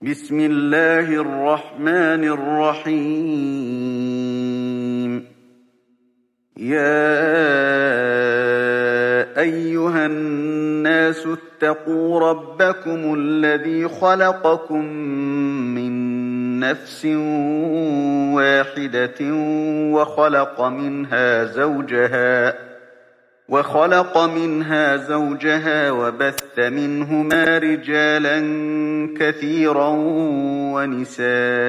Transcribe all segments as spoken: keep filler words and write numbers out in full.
بسم الله الرحمن الرحيم. يا أيها الناس اتقوا ربكم الذي خلقكم من نفس واحدة وخلق منها زوجها وخلق منها زوجها وبث منهما رجالا كثيرا ونساء،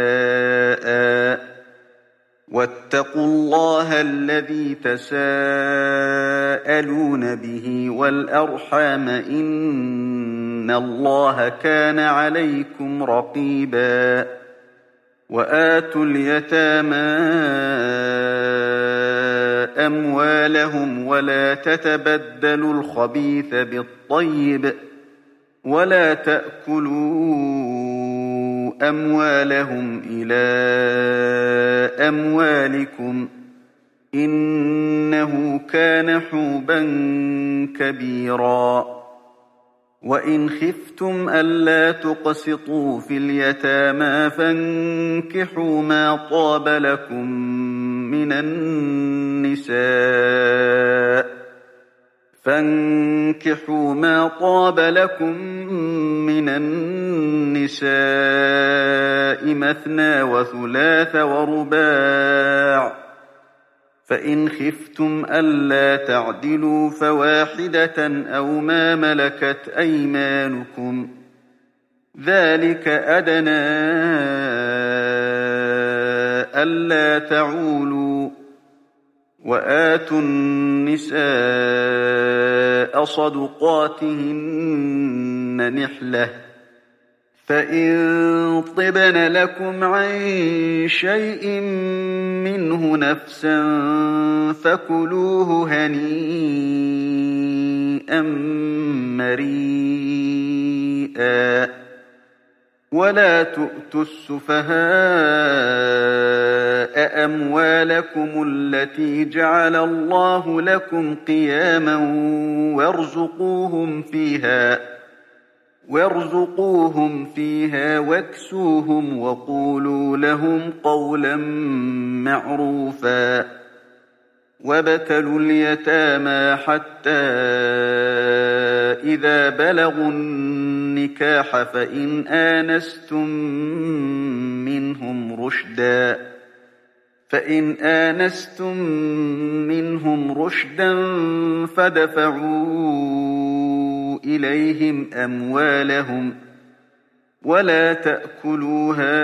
واتقوا الله الذي تساءلون به والأرحام إن الله كان عليكم رقيبا. وآتوا اليتامى أموالهم ولا تتبدلوا الخبيث بالطيب ولا تأكلوا أموالهم إلى أموالكم إنه كان حوبا كبيرا. وإن خفتم ألا تقسطوا في اليتامى فانكحوا ما طاب لكم من النساء فانكحوا ما طاب لكم من النساء مثنى وثلاث ورباع، فإن خفتم ألا تعدلوا فواحدة أو ما ملكت أيمانكم ذلك أدنى ألا تعولوا. وآتوا النساء صدقاتهن نحلة، فإن طبن لكم عن شيء منه نفسا فكلوه هنيئا مريئا. ولا تؤتوا السفهاء أموالكم التي جعل الله لكم قياما وارزقوهم فيها وارزقوهم فيها واكسوهم وقولوا لهم قولا معروفا. وابتلوا اليتامى حتى إذا بلغوا النكاح فإن آنستم منهم رشدا فإن آنستم منهم رشدا فادفعوا إليهم أموالهم ولا تأكلوها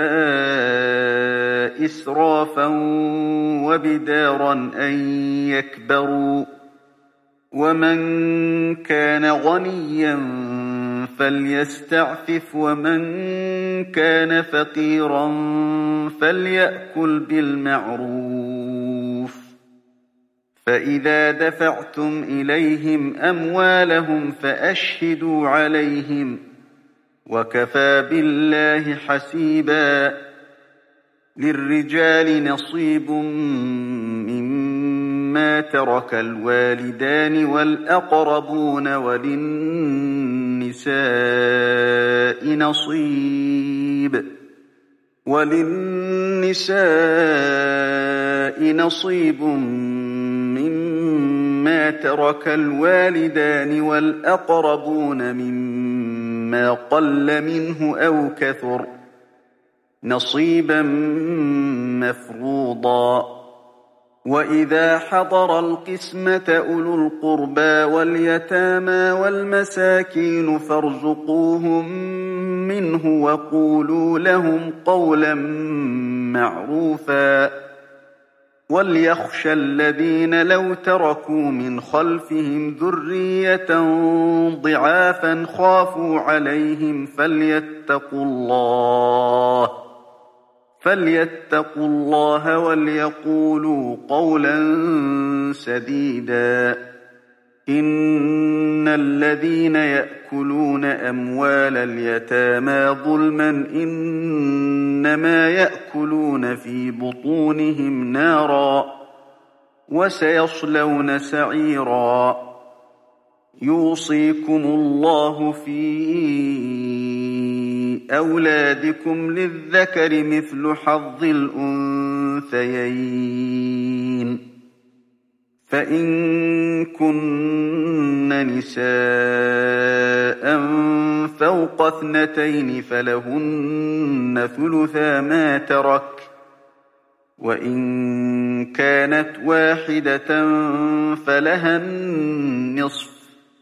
إسرافا وبدارا أن يكبروا. ومن كان غنيا فليستعفف ومن كان فقيرا فليأكل بالمعروف. فإذا دفعتم إليهم أموالهم فأشهدوا عليهم وكفى بالله حسيبا. للرجال نصيب مما ترك الوالدان والأقربون وللنساء نصيب وللنساء نصيب مما ترك الوالدان والأقربون مما قل منه أو كثر نصيبا مفروضا. وإذا حضر القسمة أولو القربى واليتامى والمساكين فارزقوهم منه وقولوا لهم قولا معروفا. وليخشى الذين لو تركوا من خلفهم ذرية ضعافا خافوا عليهم فليتقوا الله فليتقوا الله وليقولوا قولا سديدا. إن الذين يأكلون أموال اليتامى ظلما إنما يأكلون في بطونهم نارا وسيصلون سعيرا. يوصيكم الله في أولادكم للذكر مثل حظ الأنثيين فإن كن نساء فوق اثنتين فلهن ثلثا ما ترك وإن كانت واحدة فلها النصف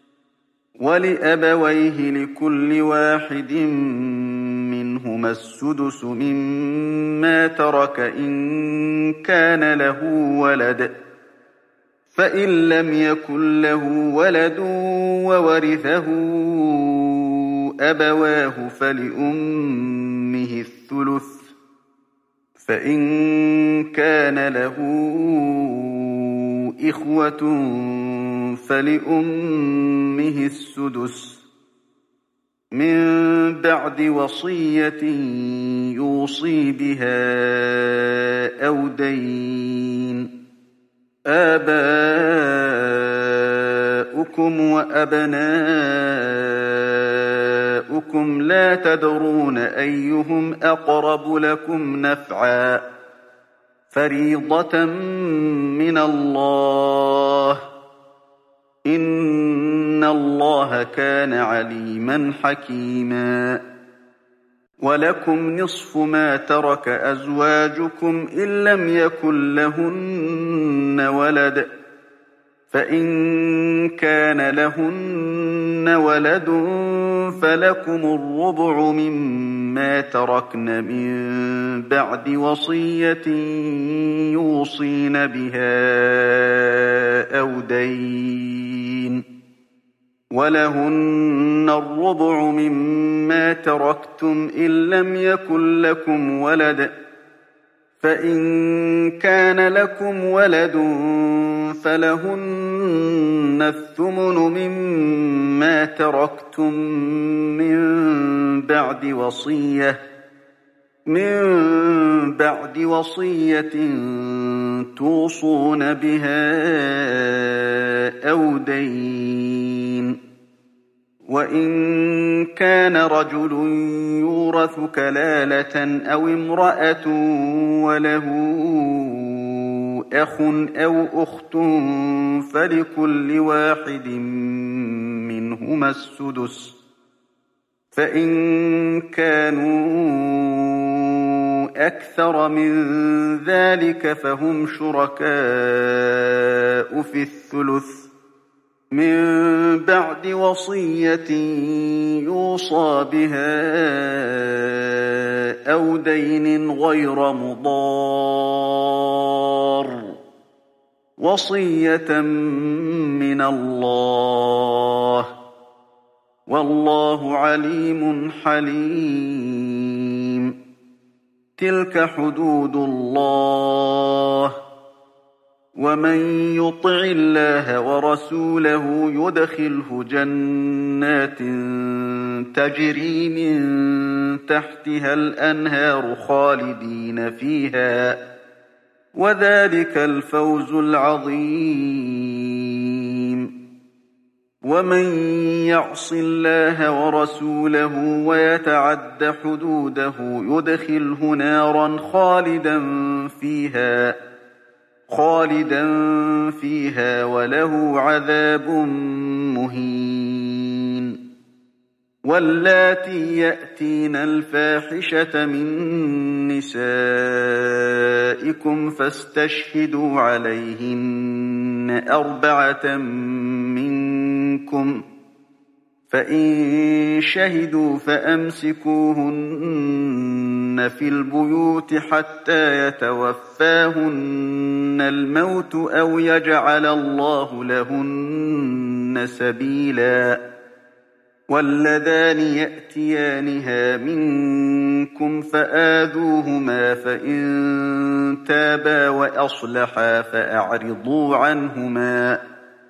ولأبويه لكل واحد منهما السدس مما ترك إن كان له ولد فإن لم يكن له ولد وورثه أبواه فلأمه الثلث فإن كان له إخوة فلأمه السدس من بعد وصية يوصي بها أو دين آباؤكم وأبناؤكم لا تدرون أيهم أقرب لكم نفعا فريضة من الله إن الله كان عليما حكيما ولكم نصف ما ترك أزواجكم إن لم يكن لهن ولد فإن كان لهن ولد فلكم الربع مما تركن من بعد وصية يوصين بها أو دين ولهن الربع مما تركتم إن لم يكن لكم ولد فإن كان لكم ولد فلهن الثمن مما تركتم من بعد وصية من بعد وصية توصون بها أو دين وإن كان رجل يورث كلالة أو امرأة وله أخ أو أخت فلكل واحد منهما السدس فإن كانوا أكثر من ذلك فهم شركاء في الثلث من بعد وصية يوصى بها أو دين غير مضار وصية من الله والله عليم حليم تلك حدود الله ومن يطع الله ورسوله يدخله جنات تجري من تحتها الأنهار خالدين فيها وذلك الفوز العظيم ومن يعص الله ورسوله ويتعد حدوده يدخله نارا خالدا فيها خالدا فيها وله عذاب مهين واللاتي يأتين الفاحشة من نسائكم فاستشهدوا عليهن أربعة منكم فإن شهدوا فأمسكوهن في البيوت حتى يتوفاهن الموت أو يجعل الله لهن سبيلا واللذان يأتيانها منكم فآذوهما فإن تابا وأصلحا فأعرضوا عنهما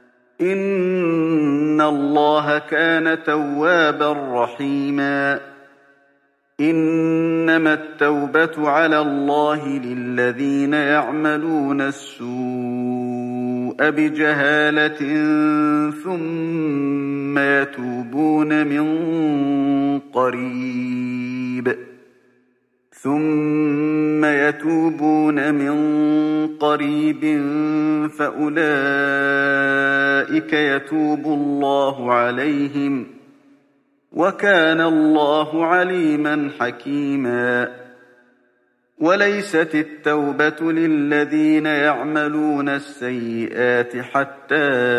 إن الله كان توابا رحيما إنما التوبة على الله للذين يعملون السوء بجهالة ثم يتوبون من قريب ثم يتوبون من قريب فأولئك يتوب الله عليهم وكان الله عليما حكيما. وليست التوبة للذين يعملون السيئات حتى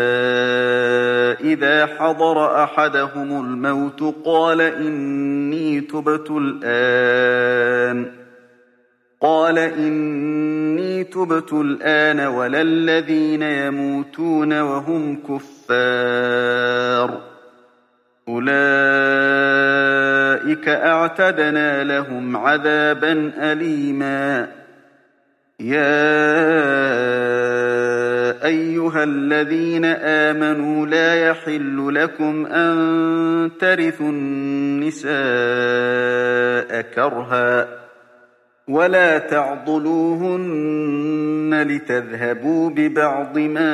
إذا حضر أحدهم الموت قال إني تبت الآن قال إني تبت الآن ولا الذين يموتون وهم كفار أولئك أعتدنا لهم عذابا أليما. يا أيها الذين آمنوا لا يحل لكم أن ترثوا النساء كرها ولا تعضلوهن لتذهبوا ببعض ما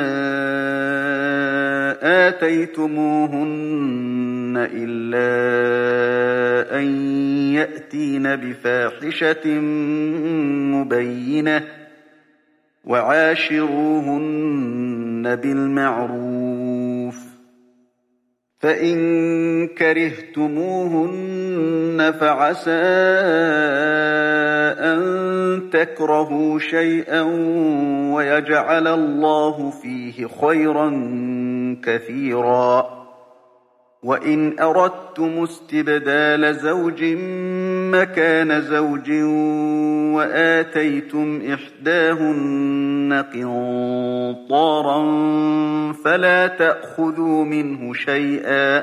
آتيتموهن إلا أن يأتين بفاحشة مبينة وعاشروهن بالمعروف فإن كرهتموهن فعسى أن تكرهوا شيئا ويجعل الله فيه خيرا كثيرا. وإن أردتم استبدال زوج مكان زوج وآتيتم إحداهن قنطارا فلا تأخذوا منه شيئا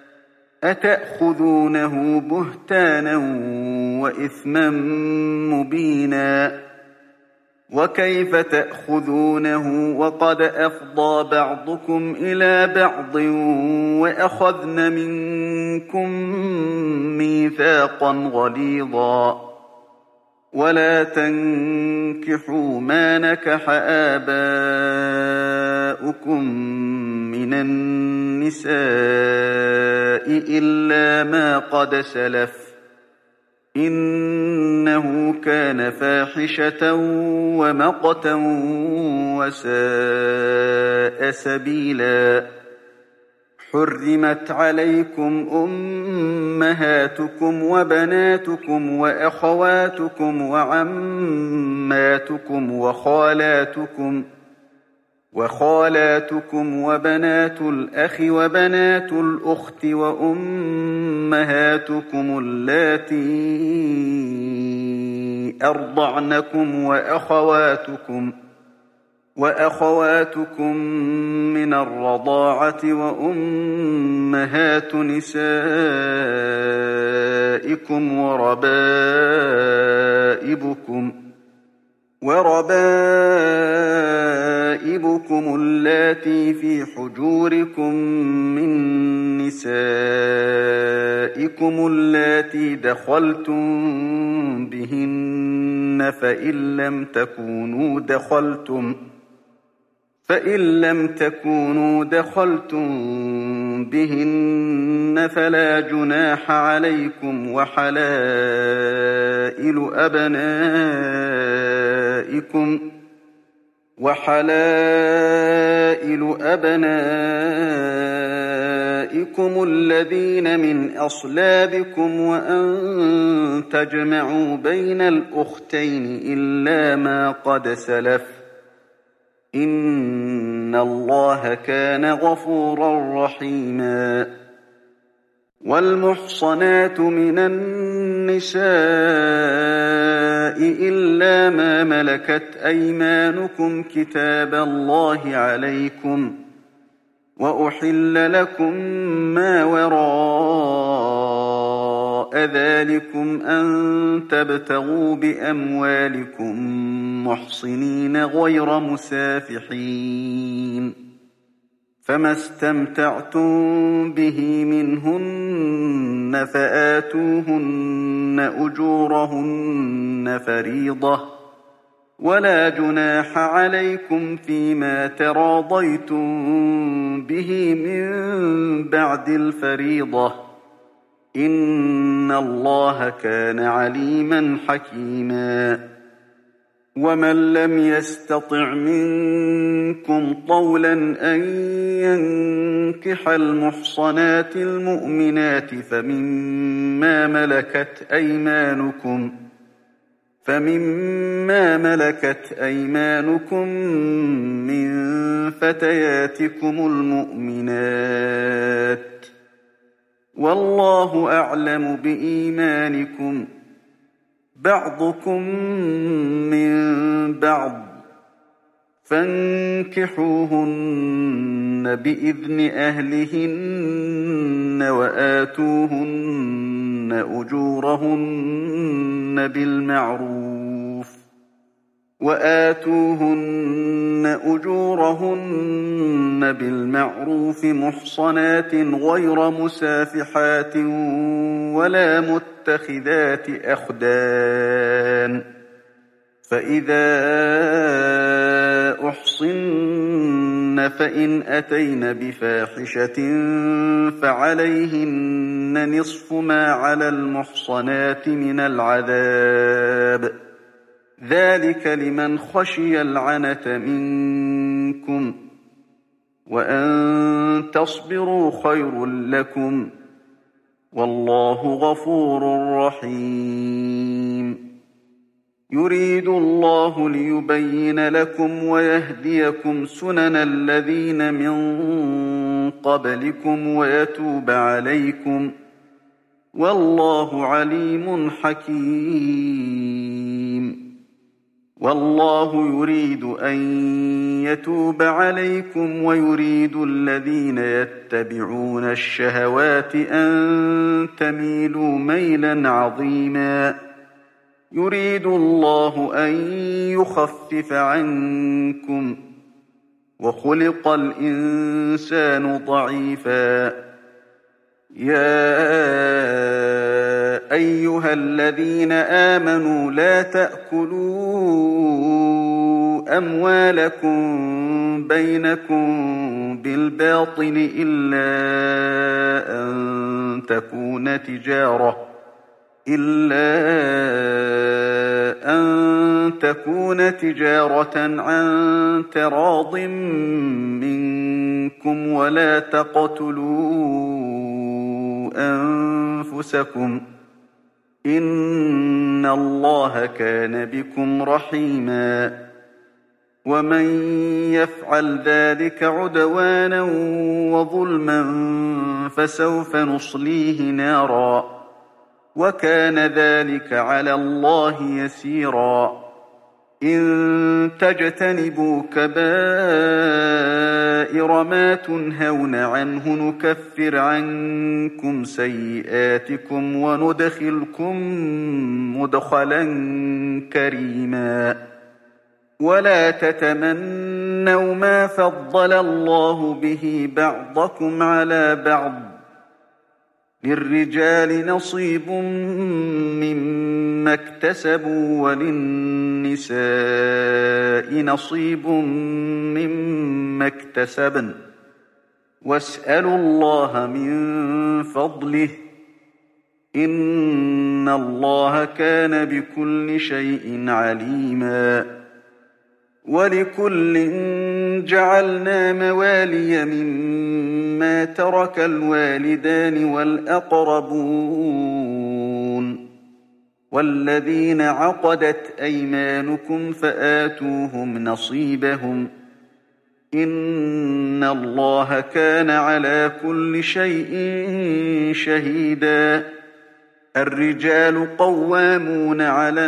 أتأخذونه بهتانا وإثما مبينا. وكيف تأخذونه وقد أفضى بعضكم إلى بعض وأخذن منكم ميثاقا غليظا. ولا تنكحوا ما نكح آباؤكم من النساء إلا ما قد سلف إنه كان فاحشة ومقتا وساء سبيلا. حرمت عليكم أمهاتكم وبناتكم وأخواتكم وعماتكم وخالاتكم وخالاتكم وبنات الأخ وبنات الأخت وأمهاتكم اللاتي أرضعنكم وأخواتكم وأخواتكم من الرضاعة وأمهات نسائكم وربائبكم وربائبكم اللاتي في حجوركم من نسائكم اللاتي دخلتم بهن فإن لم تكونوا دخلتم فإن لم تكونوا دخلتم بهن فلا جناح عليكم وحلائل أبنائكم وحلائل أبنائكم الذين من أصلابكم وأن تجمعوا بين الأختين إلا ما قد سلف إن الله كان غفورا رحيما. والمحصنات من النساء إلا ما ملكت أيمانكم كتاب الله عليكم وأحل لكم ما وراء ذلكم أن تبتغوا بأموالكم محصنين غير مسافحين فما استمتعتم به منهن فآتوهن أجورهن فريضة ولا جناح عليكم فيما تراضيتم به من بعد الفريضة إن الله كان عليما حكيما ومن لم يستطع منكم طولا أن ينكح المحصنات المؤمنات فمما ملكت أيمانكم فمما ملكت أيمانكم من فتياتكم المؤمنات والله أعلم بإيمانكم بعضكم من بعض فانكحوهن بإذن أهلهن وآتوهن أجورهن بالمعروف وآتوهن أجورهن بالمعروف محصنات غير مسافحات ولا متخذات أخدان فإذا أحصن فإن أتين بفاحشة فعليهن نصف ما على المحصنات من العذاب ذلك لمن خشي العنة منكم وأن تصبروا خير لكم والله غفور رحيم يريد الله ليبين لكم ويهديكم سنن الذين من قبلكم ويتوب عليكم والله عليم حكيم والله يريد أن يتوب عليكم ويريد الذين يتبعون الشهوات أن تميلوا ميلا عظيما يريد الله أن يخفف عنكم وخلق الإنسان ضعيفا يا أيها الذين آمنوا لا تأكلوا أموالكم بينكم بالباطل إلا أن تكون تجارة إلا أن تكون تجارة عن تراض منكم ولا تقتلوا أنفسكم إن الله كان بكم رحيما ومن يفعل ذلك عدوانا وظلما فسوف نصليه نارا وكان ذلك على الله يسيرا إن تجتنبوا كبائر ما تنهون عنه نكفر عنكم سيئاتكم وندخلكم مدخلا كريما ولا تتمنوا ما فضل الله به بعضكم على بعض للرجال نصيب مما اكتسبوا وللنساء نصيب مما اكتسبن واسألوا الله من فضله إن الله كان بكل شيء عليما ولكل جعلنا موالي مما ترك الوالدان والأقربون والذين عقدت أيمانكم فآتوهم نصيبهم إن الله كان على كل شيء شهيدا الرجال قوامون على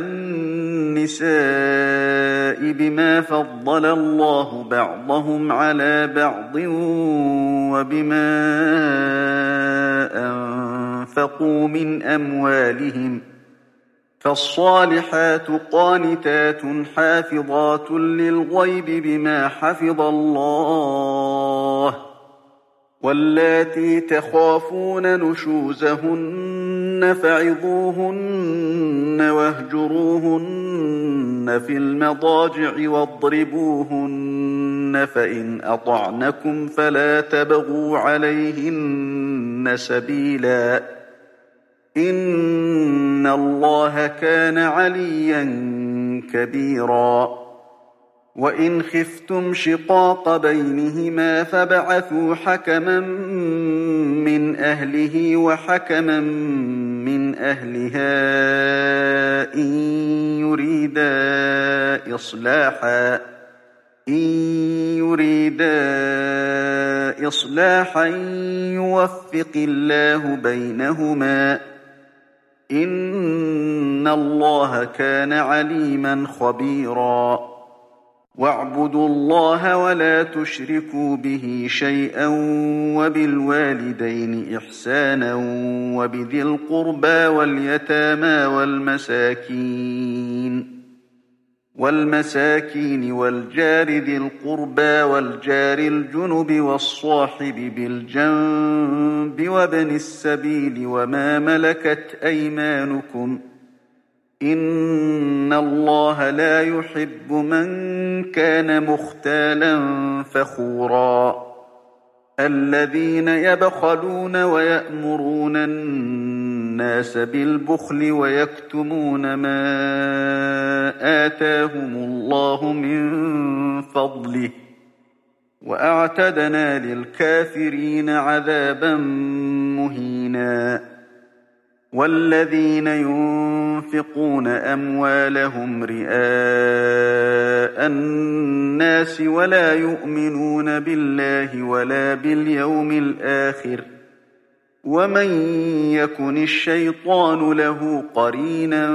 النساء بما فضل الله بعضهم على بعض وبما أنفقوا من أموالهم فالصالحات قانتات حافظات للغيب بما حفظ الله واللاتي تخافون نشوزهن فعظوهن واهجروهن في المضاجع واضربوهن، فإن أطعنكم فلا تبغوا عليهن سبيلا، إن الله كان عليا كبيرا. وإن خفتم شقاق بينهما فابعثوا حكما من أهله وحكما من أهلها إن يريدا إصلاحا إن يريدا إصلاحا يوفق الله بينهما، إن الله كان عليما خبيرا. واعبدوا الله ولا تشركوا به شيئا، وبالوالدين إحسانا، وبذي القربى واليتامى والمساكين والمساكين والجار ذي القربى والجار الجنب والصاحب بالجنب وابن السبيل وما ملكت أيمانكم، إن الله لا يحب من كان مختالا فخورا. الذين يبخلون ويأمرون الناس بالبخل ويكتمون ما آتاهم الله من فضله، وأعتدنا للكافرين عذابا مهينا. والذين ينفقون أموالهم رئاء الناس ولا يؤمنون بالله ولا باليوم الآخر، ومن يكن الشيطان له قرينا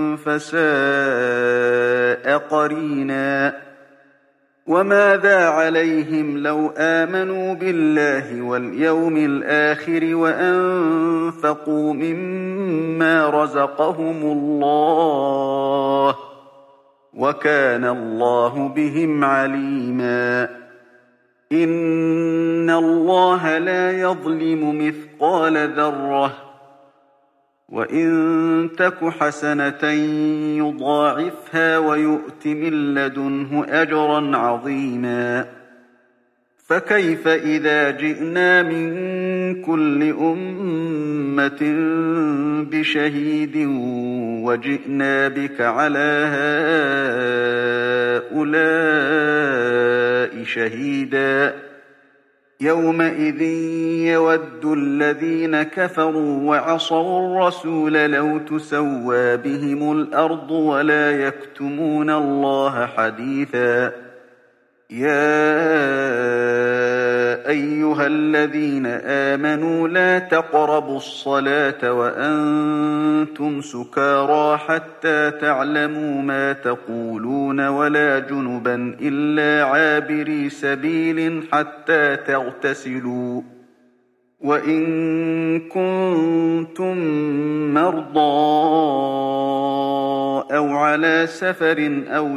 فساء قرينا. وماذا عليهم لو آمنوا بالله واليوم الآخر وأنفقوا مما رزقهم الله، وكان الله بهم عليما. إن الله لا يظلم مثقال ذرة، وإن تك حسنة يضاعفها ويؤت من لدنه أجرا عظيما. فكيف إذا جئنا من كل أمة بشهيد وجئنا بك على هؤلاء شهيدا؟ يومئذ يود الذين كفروا وعصوا الرسول لو تسوى بهم الأرض ولا يكتمون الله حديثا. يا أيها الذين آمنوا لا تقربوا الصلاة وأنتم سكارى حتى تعلموا ما تقولون ولا جنبا إلا عابري سبيل حتى تغتسلوا، وإن كنتم مرضى أو على سفر أو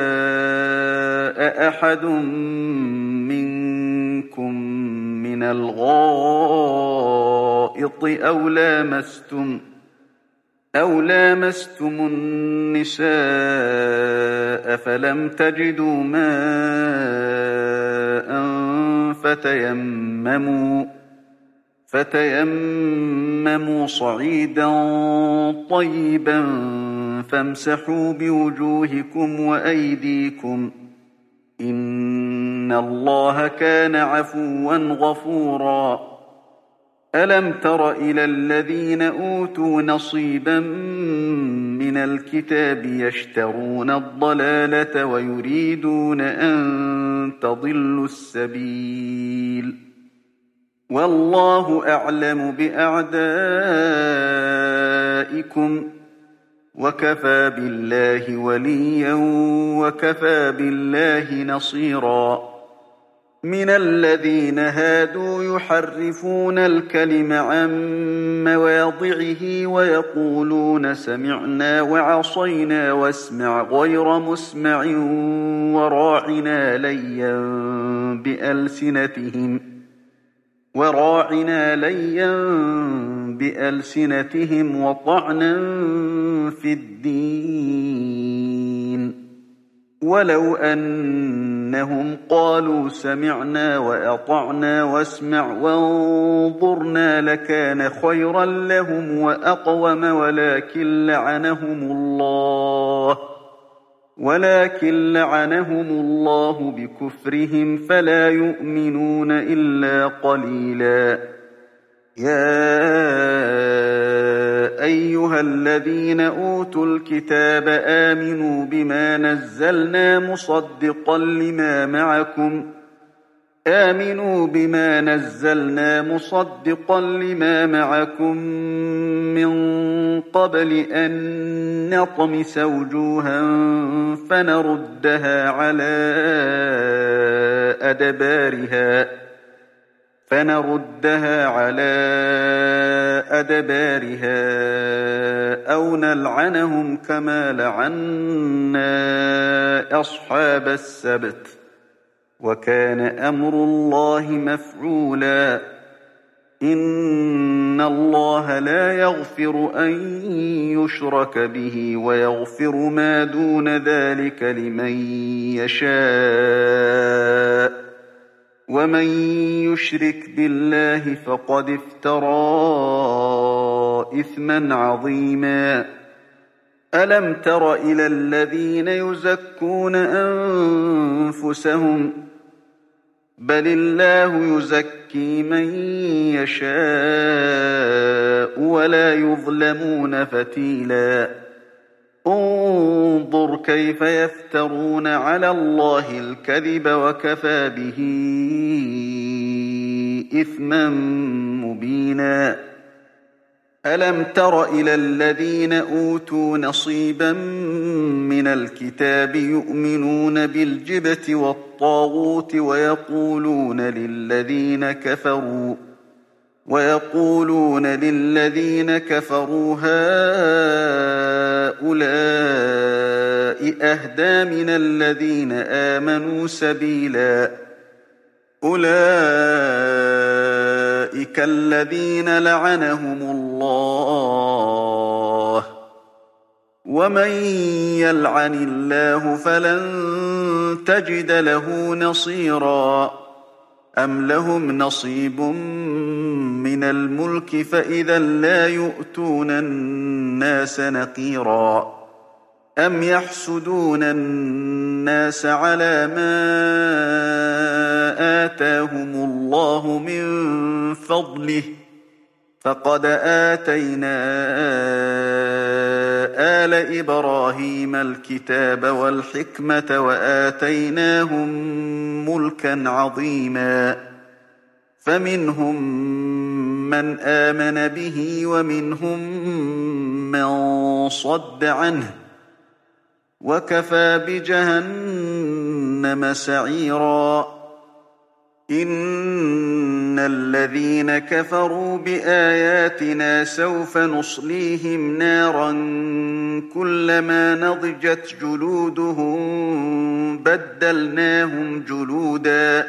جاء أحد منكم من الغائط أو لامستم أو لامستم النساء فلم تجدوا ماء فتيمموا فتيمموا صعيدا طيبا فامسحوا بوجوهكم وأيديكم، إن الله كان عفوا غفورا. ألم تر إلى الذين أوتوا نصيبا من الكتاب يشترون الضلالة ويريدون أن تضلوا السبيل، والله أعلم بأعدائكم، وكفى بالله وليا وكفى بالله نصيرا. من الذين هادوا يحرفون الكلم عن مواضعه ويقولون سمعنا وعصينا واسمع غير مسمع وراعنا ليا بألسنتهم وراعنا ليا بألسنتهم وطعنا في الدين. ولو أنهم قالوا سمعنا وأطعنا واسمع وانظرنا لكان خيرا لهم وأقوم ولكن لعنهم الله ولكن لعنهم الله بكفرهم فلا يؤمنون إلا قليلا. يا أيها الذين أوتوا الكتاب آمنوا بما نزلنا مصدقا لما معكم آمنوا بما نزلنا مصدقا لما معكم من قبل أن نطمس وجوها فنردها على أدبارها فنردها على أدبارها أو نلعنهم كما لعنا أصحاب السبت وكان أمر الله مفعولا. إن الله لا يغفر أن يشرك به ويغفر ما دون ذلك لمن يشاء ومن يشرك بالله فقد افترى إثما عظيما. ألم تر إلى الذين يزكون أنفسهم بل الله يزكي من يشاء ولا يظلمون فتيلا. انظر كيف يفترون على الله الكذب وكفى به إثما مبينا. ألم تر إلى الذين أوتوا نصيبا من الكتاب يؤمنون بالجبت والطاغوت ويقولون للذين كفروا ويقولون للذين كفروا هؤلاء أهدى من الذين آمنوا سبيلا. أولئك الذين لعنهم الله ومن يلعن الله فلن تجد له نصيرا. أم لهم نصيب من الملك فإذا لا يؤتون الناس نقيرا. أم يحسدون الناس على ما آتاهم الله من فضله فقد آتينا آل إبراهيم الكتاب والحكمة وآتيناهم ملكا عظيما. فمنهم من آمن به ومنهم من صد عنه وكفى بجهنم سعيرا. إن الذين كفروا بآياتنا سوف نصليهم نارا كلما نضجت جلودهم بدلناهم جلودا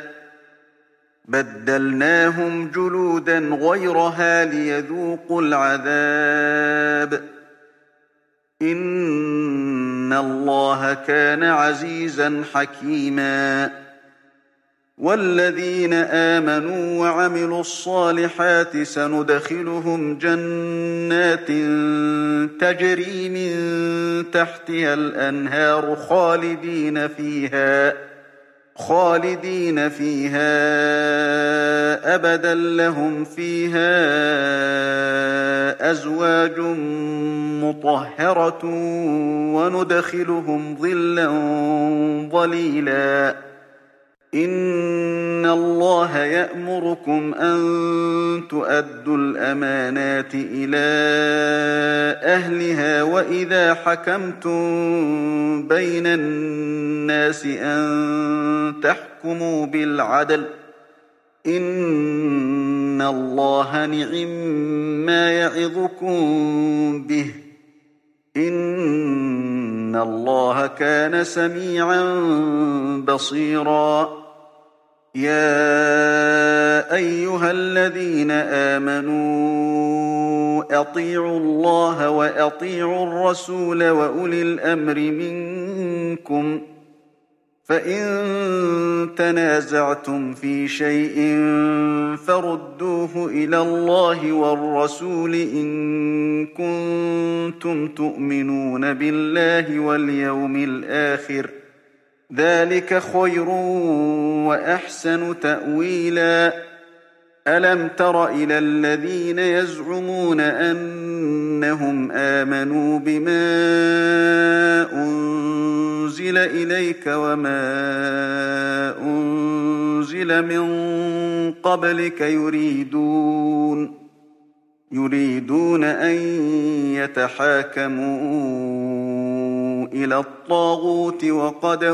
بدلناهم جلودا غيرها ليذوقوا العذاب. إن الله كان عزيزا حكيما. والذين آمنوا وعملوا الصالحات سندخلهم جنات تجري من تحتها الأنهار خالدين فيها خالدين فيها أبدا لهم فيها أزواج مطهرة وندخلهم ظلا ظليلا. إن الله يأمركم أن تؤدوا الأمانات إلى أهلها وإذا حكمتم بين الناس أن تحكموا بالعدل. إن الله نعم ما يعظكم به. إن الله كان سميعا بصيرا. يا أيها الذين آمنوا أطيعوا الله وأطيعوا الرسول وأولي الأمر منكم فإن تنازعتم في شيء فردوه إلى الله والرسول إن كنتم تؤمنون بالله واليوم الآخر ذلك خير وأحسن تأويلا ألم تر إلى الذين يزعمون أنهم آمنوا بما أنزل إليك وما أنزل من قبلك يريدون يريدون أن يتحاكموا إلى الطاغوت وقد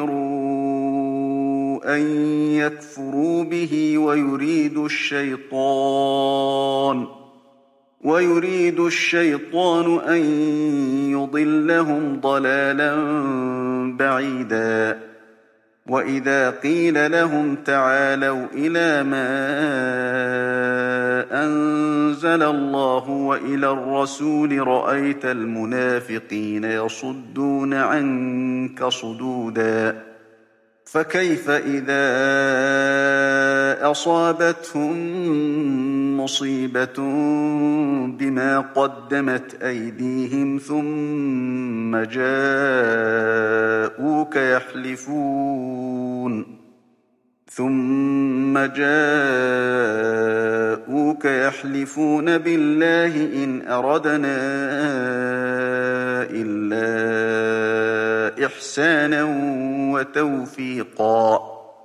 أمروا أن يكفروا به ويريد الشيطان ويريد الشيطان أن يضلهم ضلالا بعيدا وإذا قيل لهم تعالوا إلى ما أنزل الله وإلى الرسول رأيت المنافقين يصدون عنك صدودا فكيف إذا أصابتهم مصيبة بما قدمت أيديهم ثم جاءوك يحلفون ثم جاءوك يحلفون بالله إن أردنا إلا إحسانا وتوفيقا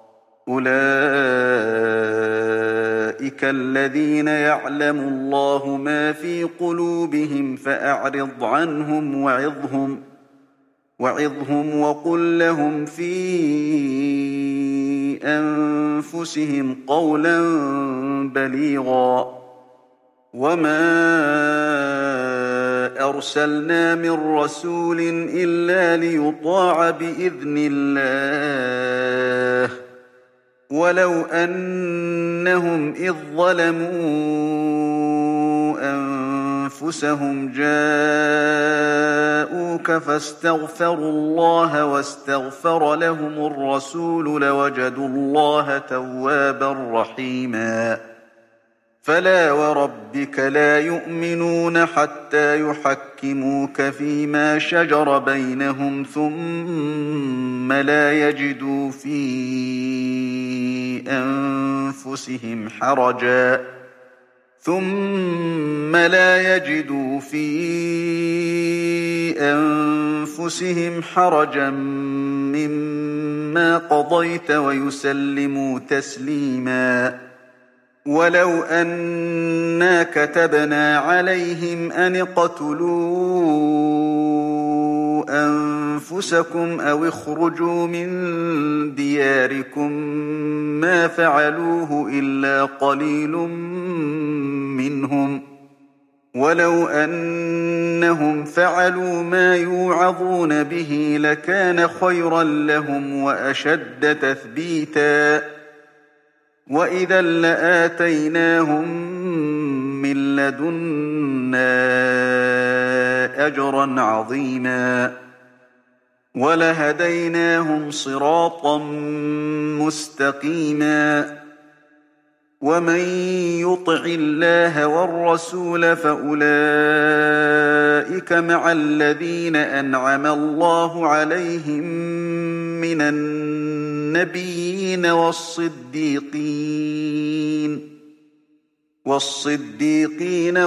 أولئك الذين يعلم الله ما في قلوبهم فأعرض عنهم وعظهم وعظهم وقل لهم في أنفسهم قولا بليغا وما أرسلنا من رسول إلا ليطاع بإذن الله ولو أنهم إذ ظلموا أنفسهم جاءوك فاستغفروا الله واستغفر لهم الرسول لوجدوا الله توابا رحيما فلا وربك لا يؤمنون حتى يحكموك فيما شجر بينهم ثم لا يجدوا في أنفسهم حرجا ثم لا يجدوا في أنفسهم حرجا مما قضيت ويسلموا تسليما ولو أنا كتبنا عليهم أن اقتلوا أنفسكم أو اخرجوا من دياركم ما فعلوه إلا قليل منهم ولو أنهم فعلوا ما يوعظون به لكان خيرا لهم وأشد تثبيتا وإذا لآتيناهم من لدنا أجرا عظيما ولهديناهم صراطا مستقيما ومن يطع الله والرسول فأولئك مع الذين أنعم الله عليهم من النبيين والصديقين والصديقين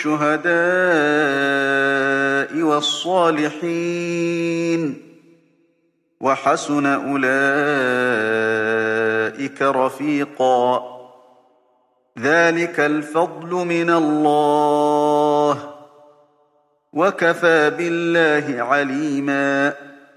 والشهداء والصالحين وحسن أولئك رفيقا ذلك الفضل من الله وكفى بالله عليما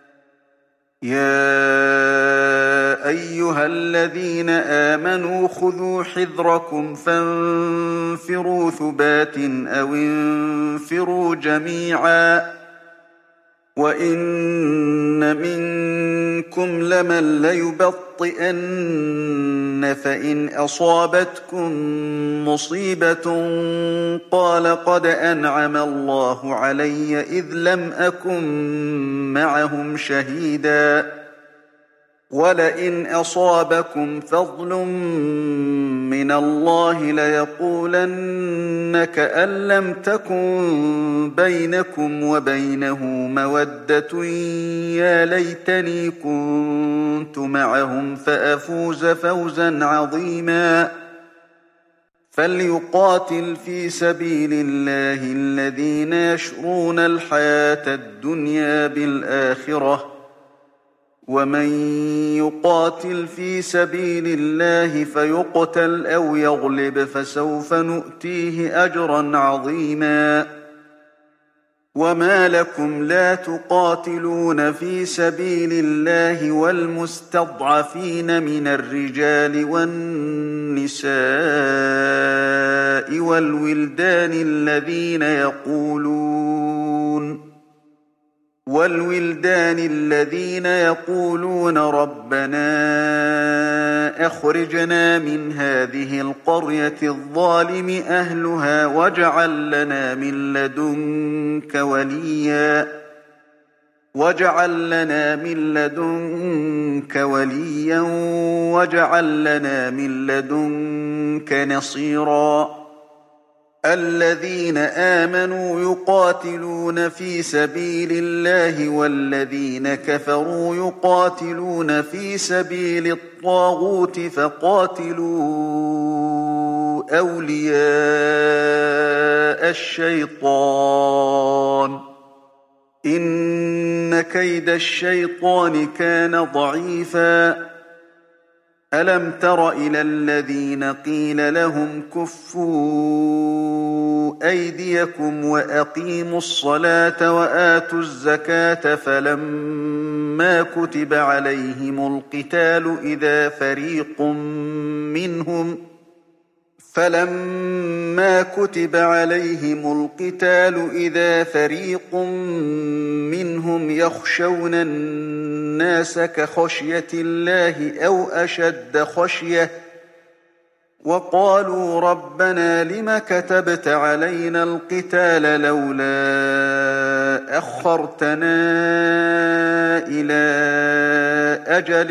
يا أيها الذين آمنوا خذوا حذركم فانفروا ثبات أو انفروا جميعا وإن منكم منكم لمن ليبطئن فإن أصابتكم مصيبة قال قد أنعم الله علي إذ لم أكن معهم شهيدا ولئن أصابكم فضل من الله ليقولن كأن لم تكن بينكم وبينه مودة يا ليتني كنت معهم فأفوز فوزا عظيما فليقاتل في سبيل الله الذين يشرون الحياة الدنيا بالآخرة ومن يقاتل في سبيل الله فيقتل أو يغلب فسوف نؤتيه أجرا عظيما وما لكم لا تقاتلون في سبيل الله والمستضعفين من الرجال والنساء والولدان الذين يقولون والولدان الذين يقولون ربنا أخرجنا من هذه القرية الظالم أهلها واجعل لنا من لدنك وليا واجعل لنا من لدنك وليا واجعل لنا من لدنك نصيرا الذين آمنوا يقاتلون في سبيل الله والذين كفروا يقاتلون في سبيل الطاغوت فقاتلوا أولياء الشيطان إن كيد الشيطان كان ضعيفا ألم تر إلى الذين قيل لهم كفوا أيديكم وأقيموا الصلاة وآتوا الزكاة فلما كتب عليهم القتال إذا فريق منهم فلما كتب عليهم القتال إذا فريق منهم يخشون الناس كخشية الله أو أشد خشية وقالوا ربنا لم كتبت علينا القتال لولا أخرتنا إلى أجل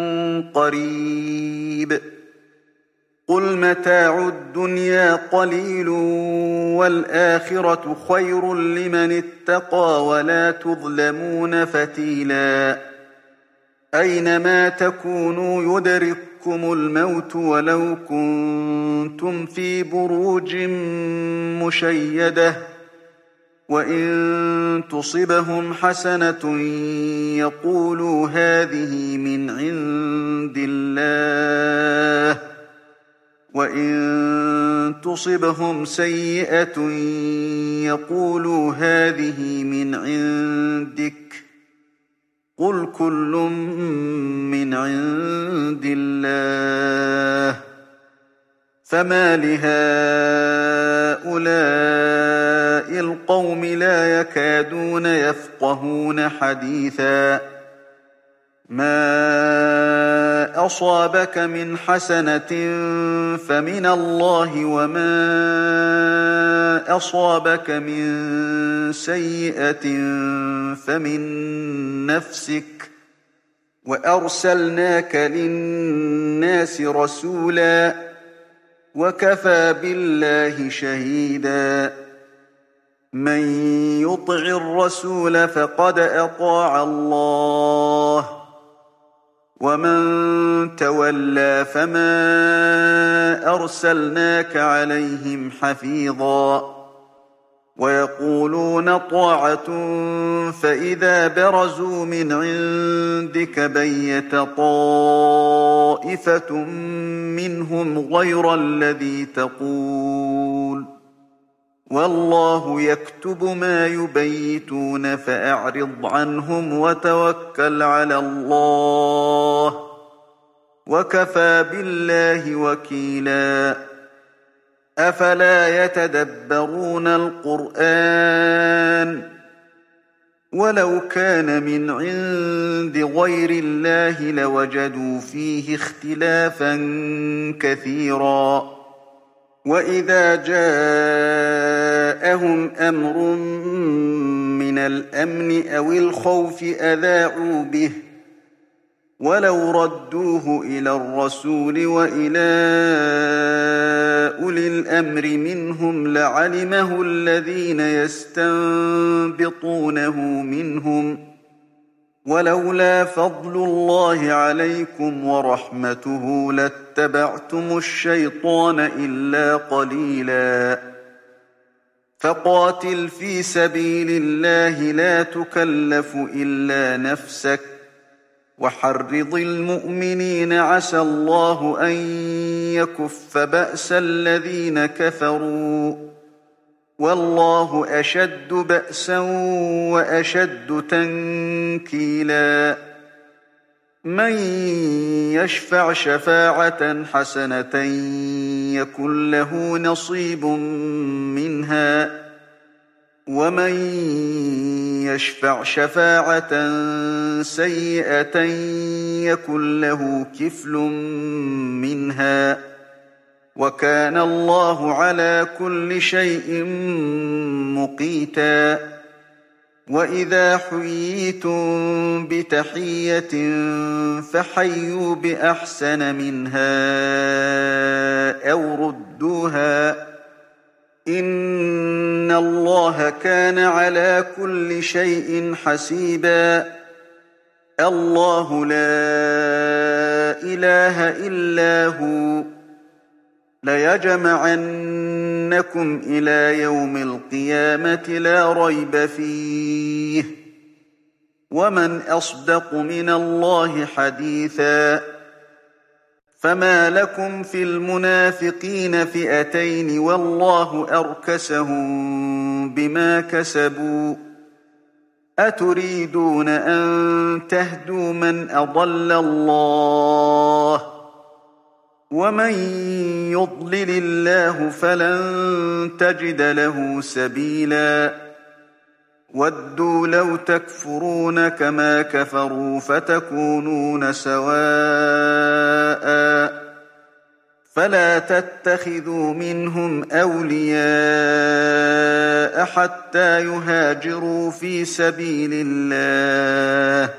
قريب قل متاع الدنيا قليل والآخرة خير لمن اتقى ولا تظلمون فتيلا أينما تكونوا يدرككم الموت ولو كنتم في بروج مشيدة وإن تصبهم حسنة يقولوا هذه من عند الله وإن تصبهم سيئة يقولوا هذه من عندك قل كل من عند الله فما لهؤلاء القوم لا يكادون يفقهون حديثا ما أصابك من حسنة فمن الله وما أصابك من سيئة فمن نفسك وأرسلناك للناس رسولا وكفى بالله شهيدا من يطع الرسول فقد أطاع الله ومن تولى فما أرسلناك عليهم حفيظا ويقولون طاعة فإذا برزوا من عندك بيت طائفة منهم غير الذي تقول والله يكتب ما يبيتون فأعرض عنهم وتوكل على الله وكفى بالله وكيلا أفلا يتدبرون القرآن ولو كان من عند غير الله لوجدوا فيه اختلافا كثيرا. وإذا جاءهم أمر من الأمن أو الخوف أذاعوا به، ولو ردوه إلى الرسول وإلى أولي الأمر منهم لعلمه الذين يستنبطونه منهم، ولولا فضل الله عليكم ورحمته لاتبعتم الشيطان إلا قليلا. فقاتل في سبيل الله لا تكلف إلا نفسك، وحرض المؤمنين عسى الله أن يكف بأس الذين كفروا، والله أشد بأسا وأشد تنكيلا. من يشفع شفاعة حسنة يكن له نصيب منها، ومن يشفع شفاعة سيئة يكن له كفل منها، وكان الله على كل شيء مقيتا. وإذا حييتم بتحية فحيوا بأحسن منها أو ردوها، إن الله كان على كل شيء حسيبا. الله لا إله إلا هو، ليجمعنكم إلى يوم القيامة لا ريب فيه، ومن أصدق من الله حديثا. فما لكم في المنافقين فئتين والله أركسهم بما كسبوا، أتريدون أن تهدوا من أضل الله، ومن يضلل الله فلن تجد له سبيلا. ودوا لو تكفرون كما كفروا فتكونون سواء، فلا تتخذوا منهم أولياء حتى يهاجروا في سبيل الله،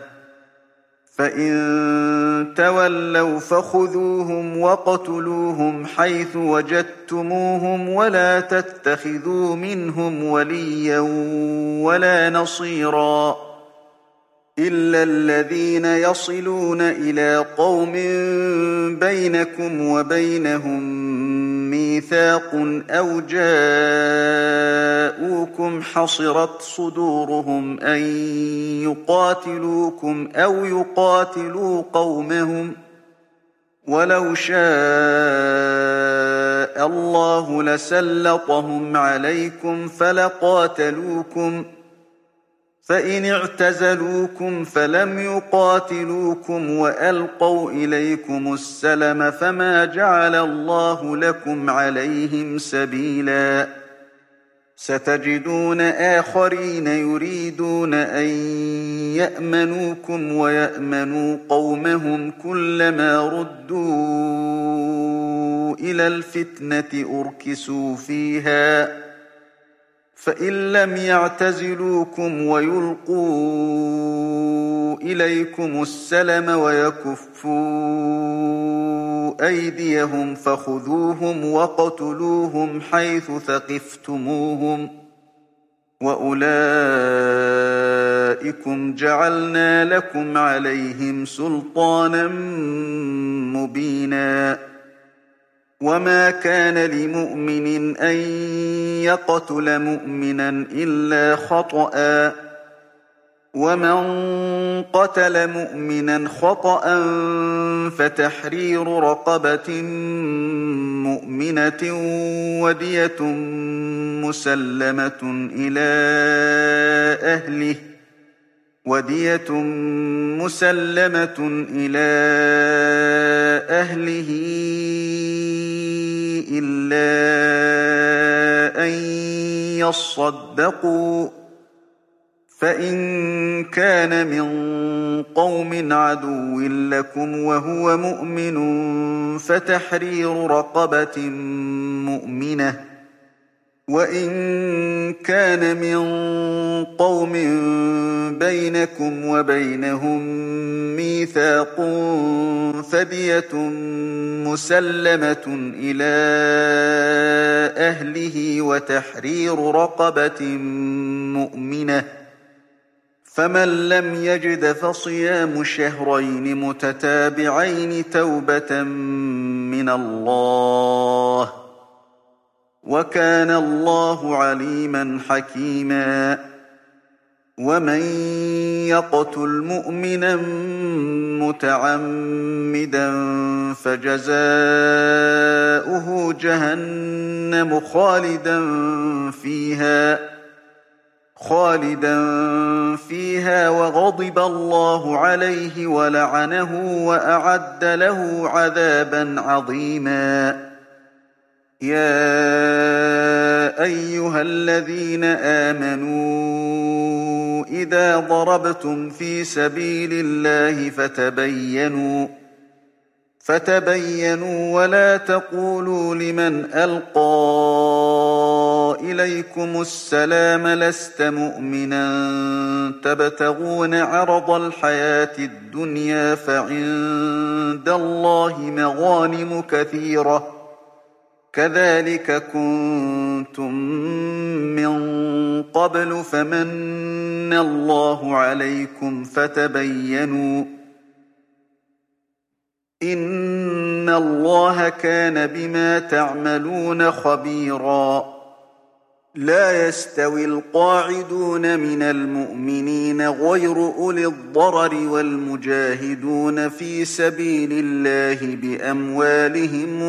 فإن تولوا فخذوهم وقتلوهم حيث وجدتموهم، ولا تتخذوا منهم وليا ولا نصيرا إلا الذين يصلون إلى قوم بينكم وبينهم ميثاق أو جاءوكم حصرت صدورهم أن يقاتلوكم أو يقاتلوا قومهم، ولو شاء الله لسلطهم عليكم فلقاتلوكم، فإن اعتزلوكم فلم يقاتلوكم وألقوا إليكم السلم فما جعل الله لكم عليهم سبيلا. ستجدون آخرين يريدون أن يأمنوكم ويأمنوا قومهم، كلما ردوا إلى الفتنة أركسوا فيها، فإن لم يعتزلوكم ويلقوا إليكم السلم ويكفوا أيديهم فخذوهم وقتلوهم حيث ثقفتموهم، وأولئكم جعلنا لكم عليهم سلطانا مبينا. وما كان لمؤمن أن يقتل مؤمنا إلا خطأ، ومن قتل مؤمنا خطأ فتحرير رقبة مؤمنة ودية مسلمة إلى أهله ودية مسلمة إلى أهله إلا أن يصدقوا، فإن كان من قوم عدو لكم وهو مؤمن فتحرير رقبة مؤمنة، وإن كان من قوم بينكم وبينهم ميثاق فدية مسلمة إلى أهله وتحرير رقبة مؤمنة، فمن لم يجد فصيام شهرين متتابعين توبة من الله، وكان الله عليما حكيما. ومن يقتل مؤمنا متعمدا فجزاؤه جهنم خالدا فيها خالدا فيها وغضب الله عليه ولعنه وأعد له عذابا عظيما. يا أيها الذين آمنوا إذا ضربتم في سبيل الله فتبينوا فتبينوا ولا تقولوا لمن ألقى إليكم السلام لست مؤمنا تبتغون عرض الحياة الدنيا فعند الله مغانم كثيرة كذلك كنتم من قبل فمن الله عليكم فتبينوا إن الله كان بما تعملون خبيرا. لا يستوي القاعدون من المؤمنين غير أولي الضرر والمجاهدون في سبيل الله بأموالهم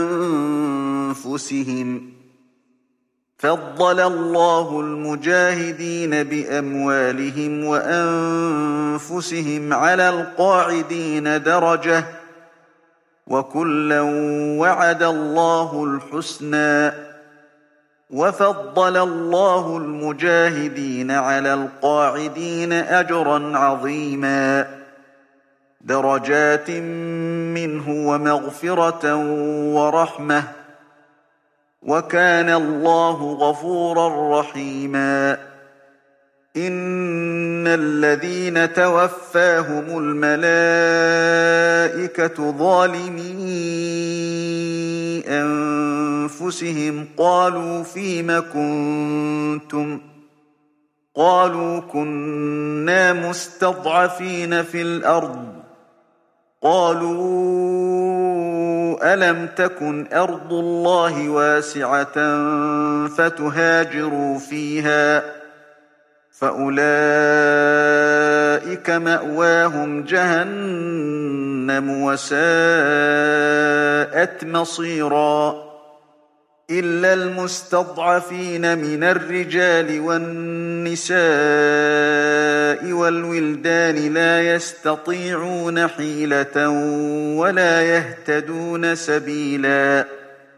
وأنفسهم، فضل الله المجاهدين بأموالهم وأنفسهم على القاعدين درجة، وكلا وعد الله الحسنى، وفضل الله المجاهدين على القاعدين أجرا عظيما، درجات منه ومغفرة ورحمة، وكان الله غفورا رحيما. إن الذين توفاهم الملائكة ظالمي أنفسهم قالوا فيم كنتم قالوا كنا مستضعفين في الأرض قالوا ألم تكن أرض الله واسعة فتهاجروا فيها فأولئك مأواهم جهنم وساءت مصيرا. إلا المستضعفين من الرجال والنساء والولدان لا يستطيعون حيلة ولا يهتدون سبيلا،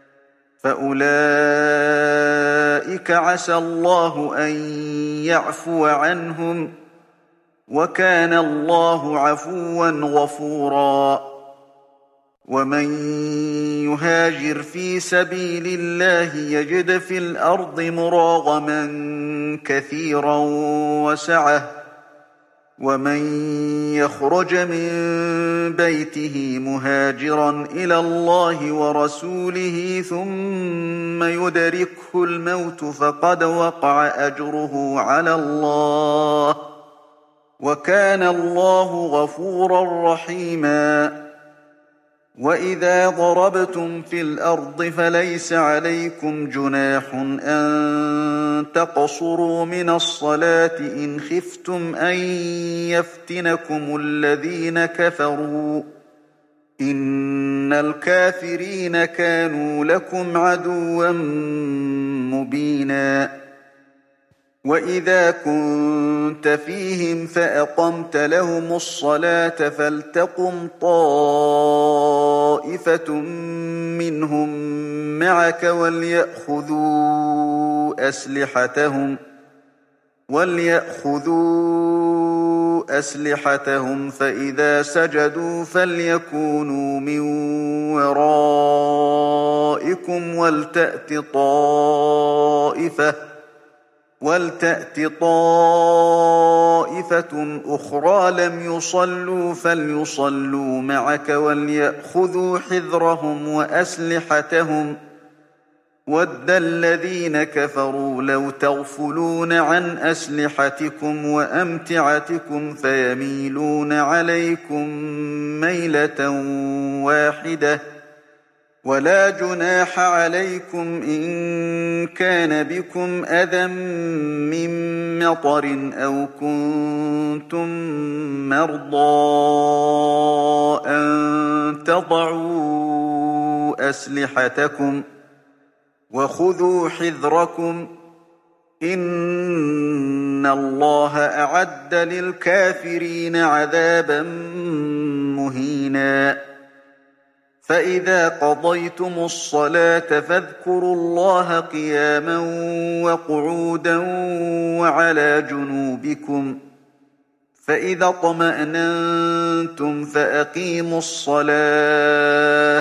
فأولئك عسى الله أن يعفو عنهم، وكان الله عفوا غفورا. ومن يهاجر في سبيل الله يجد في الأرض مراغما كثيرا وسعة، ومن يخرج من بيته مهاجرا إلى الله ورسوله ثم يدركه الموت فقد وقع أجره على الله، وكان الله غفورا رحيما. وإذا ضربتم في الأرض فليس عليكم جناح أن تقصروا من الصلاة إن خفتم أن يفتنكم الذين كفروا، إن الكافرين كانوا لكم عدوا مبينا. وإذا كنت فيهم فأقمت لهم الصلاة فلتقم طائفة منهم معك وليأخذوا أسلحتهم وَلْيَأْخُذُوا أَسْلِحَتَهُمْ فَإِذَا سَجَدُوا فَلْيَكُونُوا مِن وَرَائِكُمْ وَلْتَأْتِ طَائِفَةٌ وَلْتَأْتِ طَائِفَةٌ أُخْرَىٰ لَمْ يُصَلُّوا فَلْيُصَلُّوا مَعَكَ وَلْيَأْخُذُوا حِذْرَهُمْ وَأَسْلِحَتَهُمْ ۗ وَدَّ الَّذِينَ كَفَرُوا لَوْ تَغْفُلُونَ عَنْ أَسْلِحَتِكُمْ وَأَمْتِعَتِكُمْ فَيَمِيلُونَ عَلَيْكُم مَّيْلَةً وَاحِدَةً ۚ وَلَا جُنَاحَ عَلَيْكُمْ إِن كَانَ بِكُمْ أَذًى مِّن مَّطَرٍ أَوْ كُنتُم مَّرْضَىٰ أَن تَضَعُوا أَسْلِحَتَكُمْ ۖ وَخُذُوا حِذْرَكُمْ ۗ إِنَّ اللَّهَ أَعَدَّ لِلْكَافِرِينَ عَذَابًا مُّهِينًا. فَإِذَا قَضَيْتُمُ الصَّلَاةَ فَاذْكُرُوا اللَّهَ قِيَامًا وَقُعُودًا وَعَلَىٰ جُنُوبِكُمْ ۚ فَإِذَا اطْمَأْنَنتُمْ فَأَقِيمُوا الصَّلَاةَ ۚ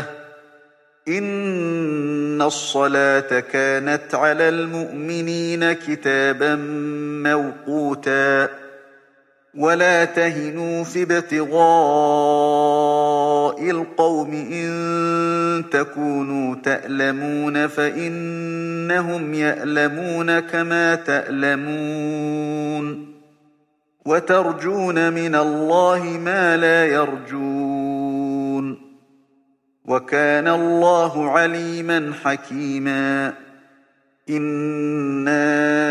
إِنَّ الصَّلَاةَ كَانَتْ عَلَى الْمُؤْمِنِينَ كِتَابًا مَّوْقُوتًا. وَلَا تَهِنُوا فِي ابْتِغَاءِ الْقَوْمِ إِن تَكُونُوا تَأْلَمُونَ فَإِنَّهُمْ يَأْلَمُونَ كَمَا تَأْلَمُونَ، وَتَرْجُونَ مِنَ اللَّهِ مَا لَا يَرْجُونَ، وَكَانَ اللَّهُ عَلِيمًا حَكِيمًا. إِنَّا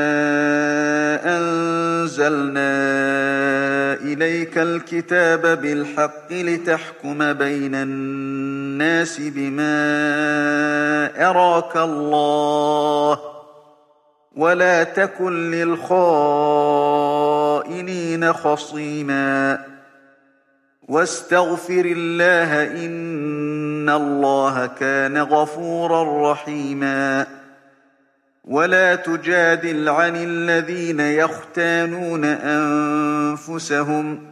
أَنزَلْنَا إِلَيْكَ الْكِتَابَ بِالْحَقِّ لِتَحْكُمَ بَيْنَ النَّاسِ بِمَا أَرَاكَ اللَّهُ ۚ وَلَا تَكُن لِّلْخَائِنِينَ خَصِيمًا. وَاسْتَغْفِرِ اللَّهَ ۖ إِنَّ اللَّهَ كَانَ غَفُورًا رَّحِيمًا. وَلَا تُجَادِلْ عَنِ الَّذِينَ يَخْتَانُونَ أَنفُسَهُمْ ۚ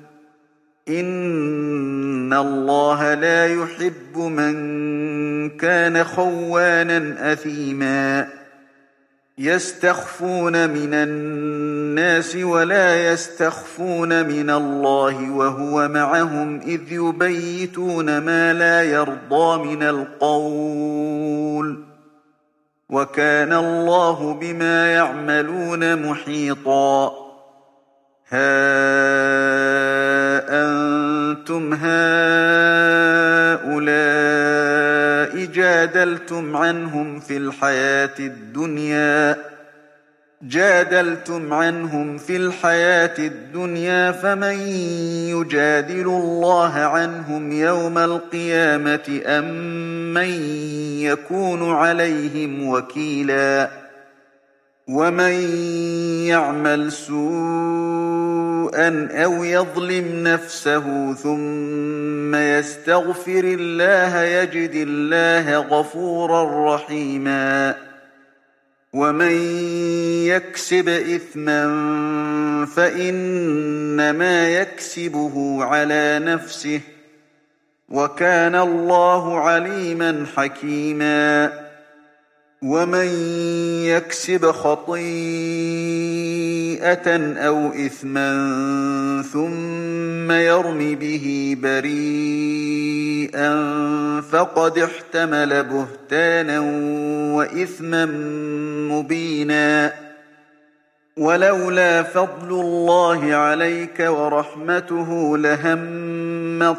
إِنَّ اللَّهَ لَا يُحِبُّ مَن كَانَ خَوَّانًا أَثِيمًا. يَسْتَخْفُونَ مِنَ النَّاسِ وَلَا يَسْتَخْفُونَ مِنَ اللَّهِ وَهُوَ مَعَهُمْ إِذْ يُبَيِّتُونَ مَا لَا يَرْضَىٰ مِنَ الْقَوْلِ ۚ وَكَانَ اللَّهُ بِمَا يَعْمَلُونَ مُحِيطًا. هَا أَنتُمْ هَٰؤُلَاءِ جَادَلْتُمْ عَنْهُمْ فِي الْحَيَاةِ الدُّنْيَا جادلتم عنهم في الحياة الدنيا فمن يجادل الله عنهم يوم القيامة أم من يكون عليهم وكيلا. ومن يعمل سوءا أو يظلم نفسه ثم يستغفر الله يجد الله غفورا رحيما. ومن يكسب إثما فإنما يكسبه على نفسه وكان الله عليما حكيما. ومن يكسب خطيئة أو إثما ثم يرم به بريئا فقد احتمل بهتانا وإثما مبينا. ولولا فضل الله عليك ورحمته لهمت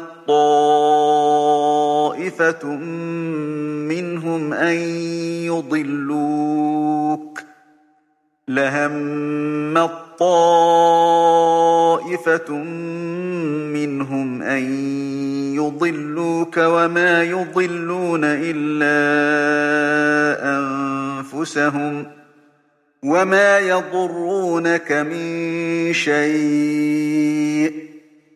طائفة منهم أن يضلوك لهمت طائفة منهم أن يضلوك وما يضلون إلا أنفسهم وما يضرونك من شيء.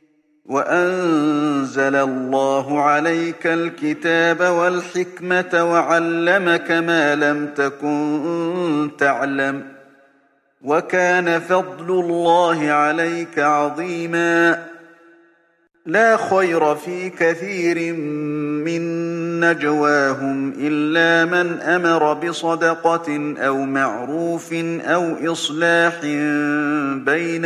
وأنزل الله عليك الكتاب والحكمة وعلمك ما لم تكن تعلم وكان فضل الله عليك عظيما. لا خير في كثير من نجواهم إلا من أمر بصدقة أو معروف أو إصلاح بين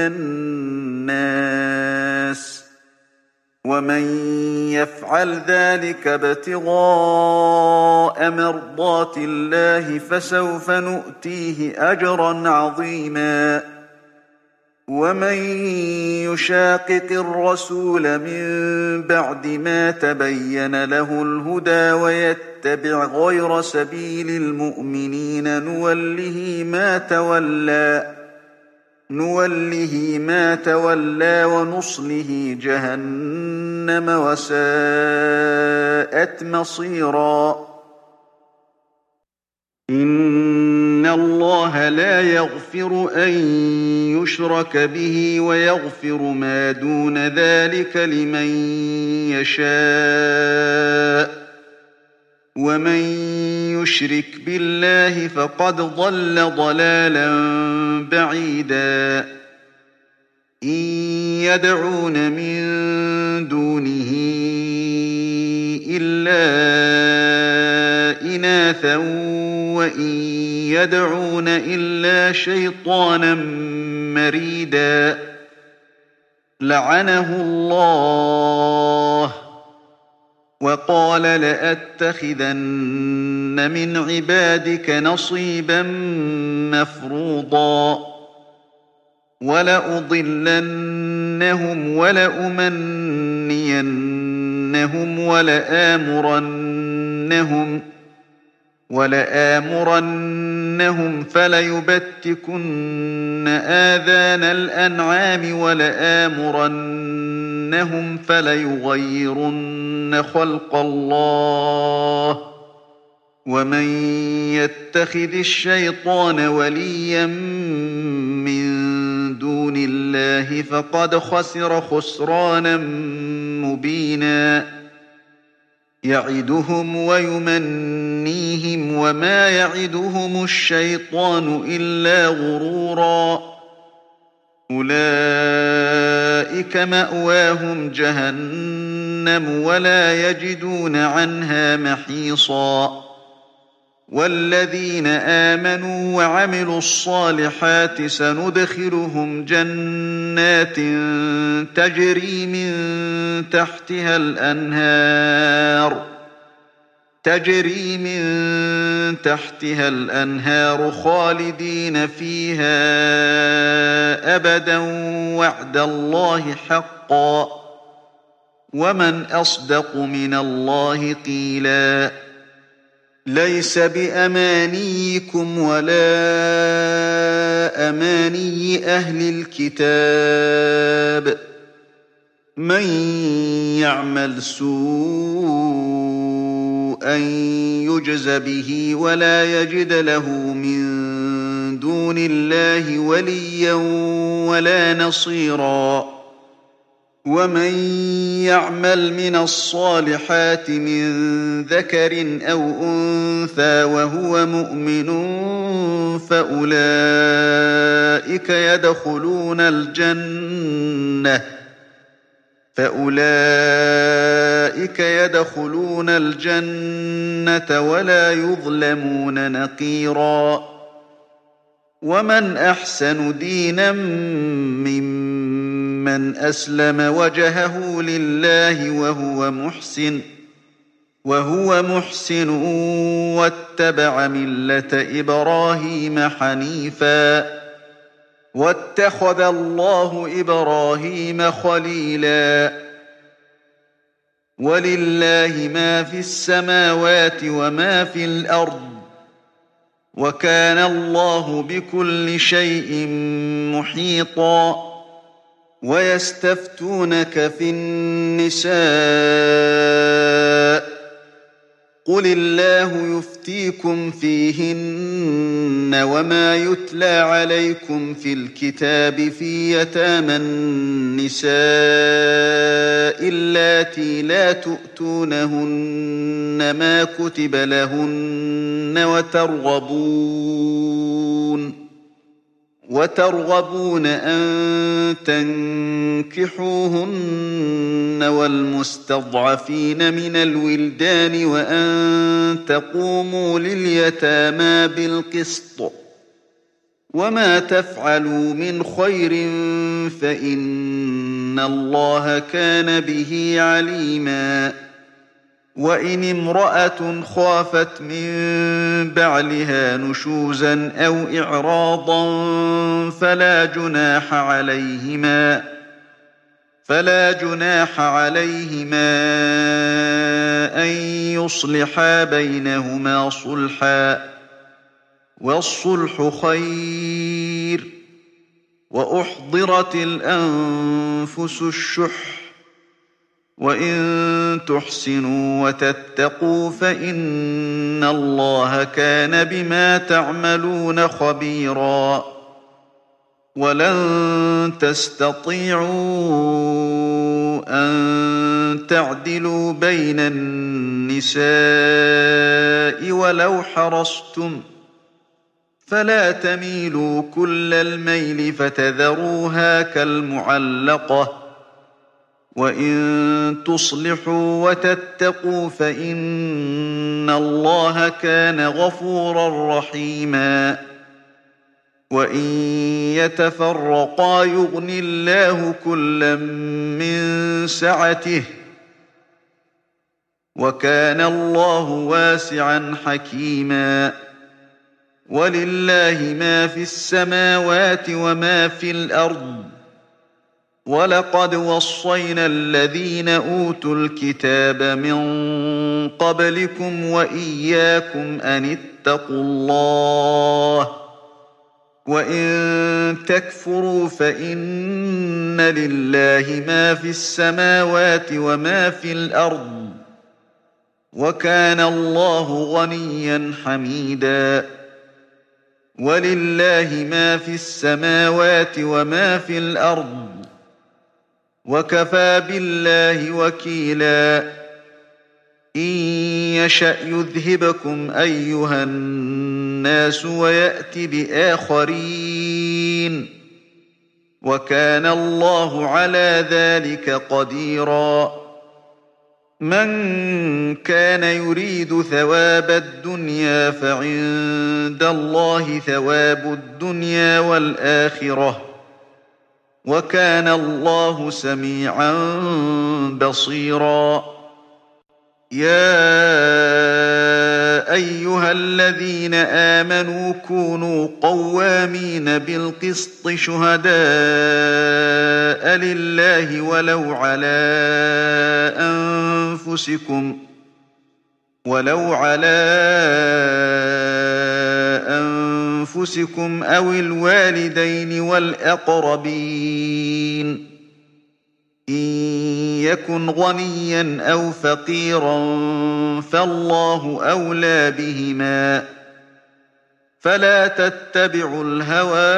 الناس، ومن يفعل ذلك ابتغاء مرضات الله فسوف نؤتيه أجرا عظيما. ومن يشاقق الرسول من بعد ما تبين له الهدى ويتبع غير سبيل المؤمنين نوله ما تولى نوله ما تولى ونصله جهنم وساءت مصيرا. إن الله لا يغفر أن يشرك به ويغفر ما دون ذلك لمن يشاء، ومن يشرك بالله فقد ضل ضلالا بعيدا. إن يدعون من دونه إلا إناثا وإن يدعون إلا شيطانا مريدا. لعنه الله وقال لأتخذن من عبادك نصيبا مفروضا ولأضلنهم ولأمنينهم ولآمرنهم ولآمرنهم فليبتكن آذان الأنعام ولآمرنهم فليغيرن خلق الله. ومن يتخذ الشيطان وليا من دون الله فقد خسر خسرانا مبينا. يعدهم ويمنيهم وما يعدهم الشيطان إلا غرورا. أولئك مأواهم جهنم ولا يجدون عنها محيصا. والذين آمنوا وعملوا الصالحات سندخلهم جنات تجري من تحتها الأنهار تجري من تحتها الأنهار خالدين فيها أبدا وعد الله حقا. ومن أصدق من الله قيلا. ليس بأمانيكم ولا أماني أهل الكتاب. من يعمل سوءا يجز به ولا يجد له من دون الله وليا ولا نصيرا. ومن يعمل من الصالحات من ذكر أو أنثى وهو مؤمن فأولئك يدخلون الجنة فأولئك يدخلون الجنة ولا يظلمون نقيرا. ومن أحسن دينا ممن أسلم وجهه لله وهو محسن وهو محسن واتبع ملة إبراهيم حنيفا واتخذ الله إبراهيم خليلا. ولله ما في السماوات وما في الأرض وكان الله بكل شيء محيطا. ويستفتونك في النساء قل الله يفتيكم فيهن وما يتلى عليكم في الكتاب في يتامى النساء اللاتي لا تؤتونهن ما كتب لهن وترغبون وترغبون أن تنكحوهن والمستضعفين من الولدان وأن تقوموا لليتامى بالقسط وما تفعلوا من خير فإن الله كان به عليما وإن امرأة خافت من بعلها نشوزا أو إعراضا فلا جناح عليهما فلا جناح عليهما أن يصلحا بينهما صلحا والصلح خير وأحضرت الأنفس الشح وإن تحسنوا وتتقوا فإن الله كان بما تعملون خبيرا ولن تستطيعوا أن تعدلوا بين النساء ولو حرصتم فلا تميلوا كل الميل فتذروها كالمعلقة وإن تصلحوا وتتقوا فإن الله كان غفورا رحيما وإن يتفرقا يغن الله كلا من سعته وكان الله واسعا حكيما ولله ما في السماوات وما في الأرض ولقد وصينا الذين أوتوا الكتاب من قبلكم وإياكم أن اتقوا الله وإن تكفروا فإن لله ما في السماوات وما في الأرض وكان الله غنيا حميدا ولله ما في السماوات وما في الأرض وكفى بالله وكيلا إن يشأ يذهبكم أيها الناس ويأت بآخرين وكان الله على ذلك قديرا من كان يريد ثواب الدنيا فعند الله ثواب الدنيا والآخرة وكان الله سميعا بصيرا يا أيها الذين آمنوا كونوا قوامين بالقسط شهداء لله ولو على أنفسكم ولو على أنفسكم أو الوالدين والأقربين إن يكن غنيا أو فقيرا فالله أولى بهما فلا تتبعوا الهوى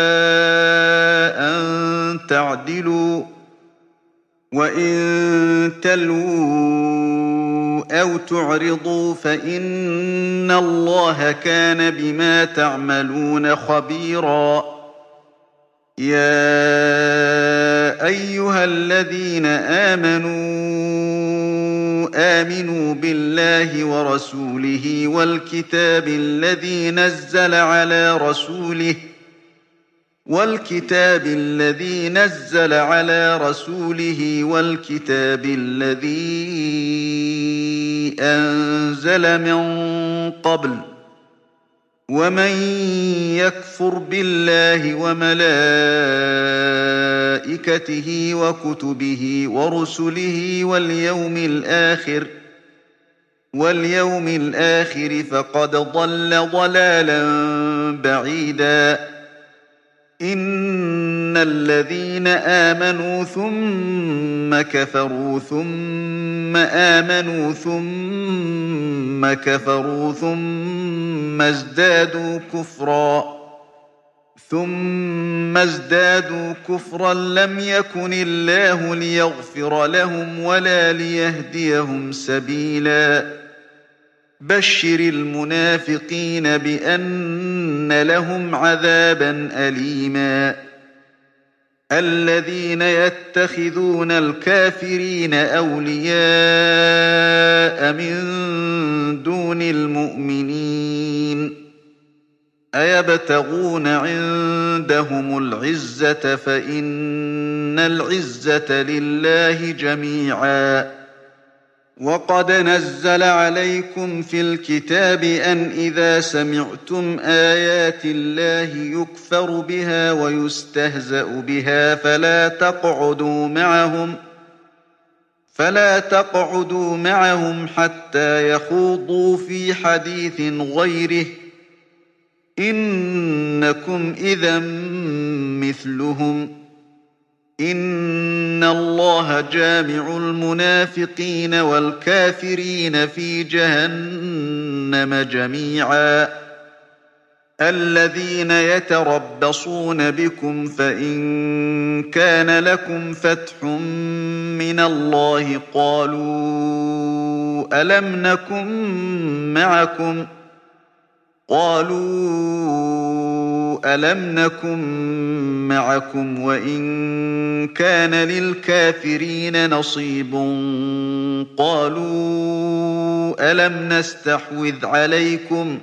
أن تعدلوا وإن تلووا أو تعرضوا فإن الله كان بما تعملون خبيرا يا أيها الذين آمنوا آمنوا بالله ورسوله والكتاب الذي نزل على رسوله والكتاب الذي نزل على رسوله والكتاب الذي أنزل من قبل ومن يكفر بالله وملائكته وكتبه ورسله واليوم الآخر واليوم الآخر فقد ضل ضلالا بعيدا إن الذين آمنوا ثم كفروا ثم آمنوا ثم كفروا ثم ازدادوا كفرا ثم ازدادوا كفرا لم يكن الله ليغفر لهم ولا ليهديهم سبيلا بشر المنافقين بأن وَلَنُذِيقَنَّ لَهُمْ عَذَابًا أَلِيمًا الَّذِينَ يَتَّخِذُونَ الْكَافِرِينَ أَوْلِيَاءَ مِن دُونِ الْمُؤْمِنِينَ أَيَبْتَغُونَ عِندَهُمُ الْعِزَّةَ فَإِنَّ الْعِزَّةَ لِلَّهِ جَمِيعًا وَقَدْ نَزَّلَ عَلَيْكُمْ فِي الْكِتَابِ أَنْ إِذَا سَمِعْتُمْ آيَاتِ اللَّهِ يُكْفَرُ بِهَا وَيُسْتَهْزَأُ بِهَا فَلَا تَقْعُدُوا مَعَهُمْ فَلَا تَقْعُدُوا مَعَهُمْ حَتَّىٰ يَخُوضُوا فِي حَدِيثٍ غَيْرِهِ إِنَّكُمْ إِذًا مِّثْلُهُمْ ۗ إِنَّ اللَّهَ جَامِعُ الْمُنَافِقِينَ وَالْكَافِرِينَ فِي جَهَنَّمَ جَمِيعًا الَّذِينَ يَتَرَبَّصُونَ بِكُمْ فَإِن كَانَ لَكُمْ فَتْحٌ مِّنَ اللَّهِ قَالُوا أَلَمْ نَكُن مَّعَكُمْ قالوا ألم نكن معكم وإن كان للكافرين نصيب قالوا ألم نستحوذ عليكم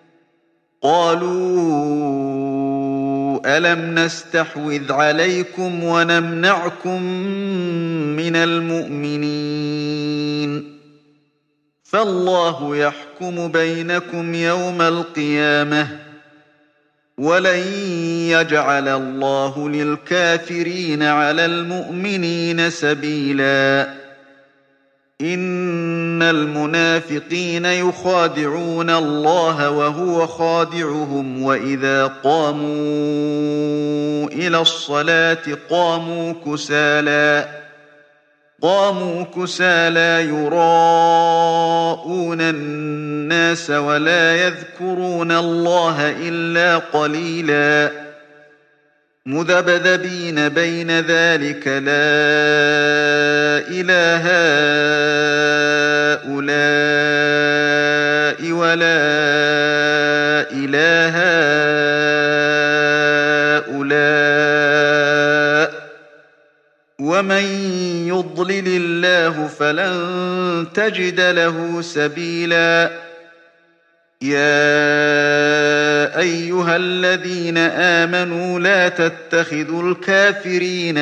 قالوا ألم نستحوذ عليكم ونمنعكم من المؤمنين فالله يحكم بينكم يوم القيامة ولن يجعل الله للكافرين على المؤمنين سبيلا إن المنافقين يخادعون الله وهو خادعهم وإذا قاموا إلى الصلاة قاموا كسالى قاموا كسالى يراءون الناس ولا يذكرون الله إلا قليلا مذبذبين بين ذلك لا إله هؤلاء ولا إله هؤلاء ومن يضلل الله فلن تجد له سبيلا يا أيها الذين آمنوا لا تتخذوا الكافرين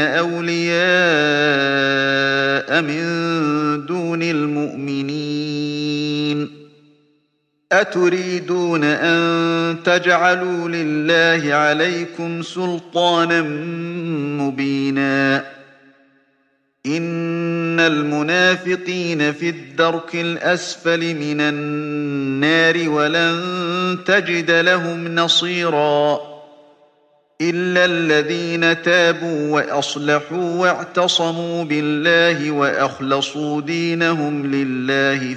أولياء من دون المؤمنين أتريدون أن تجعلوا لله عليكم سلطانا مبينا إن المنافقين في الدرك الأسفل من النار ولن تجد لهم نصيرا إلا الذين تابوا وأصلحوا واعتصموا بالله وأخلصوا دينهم لله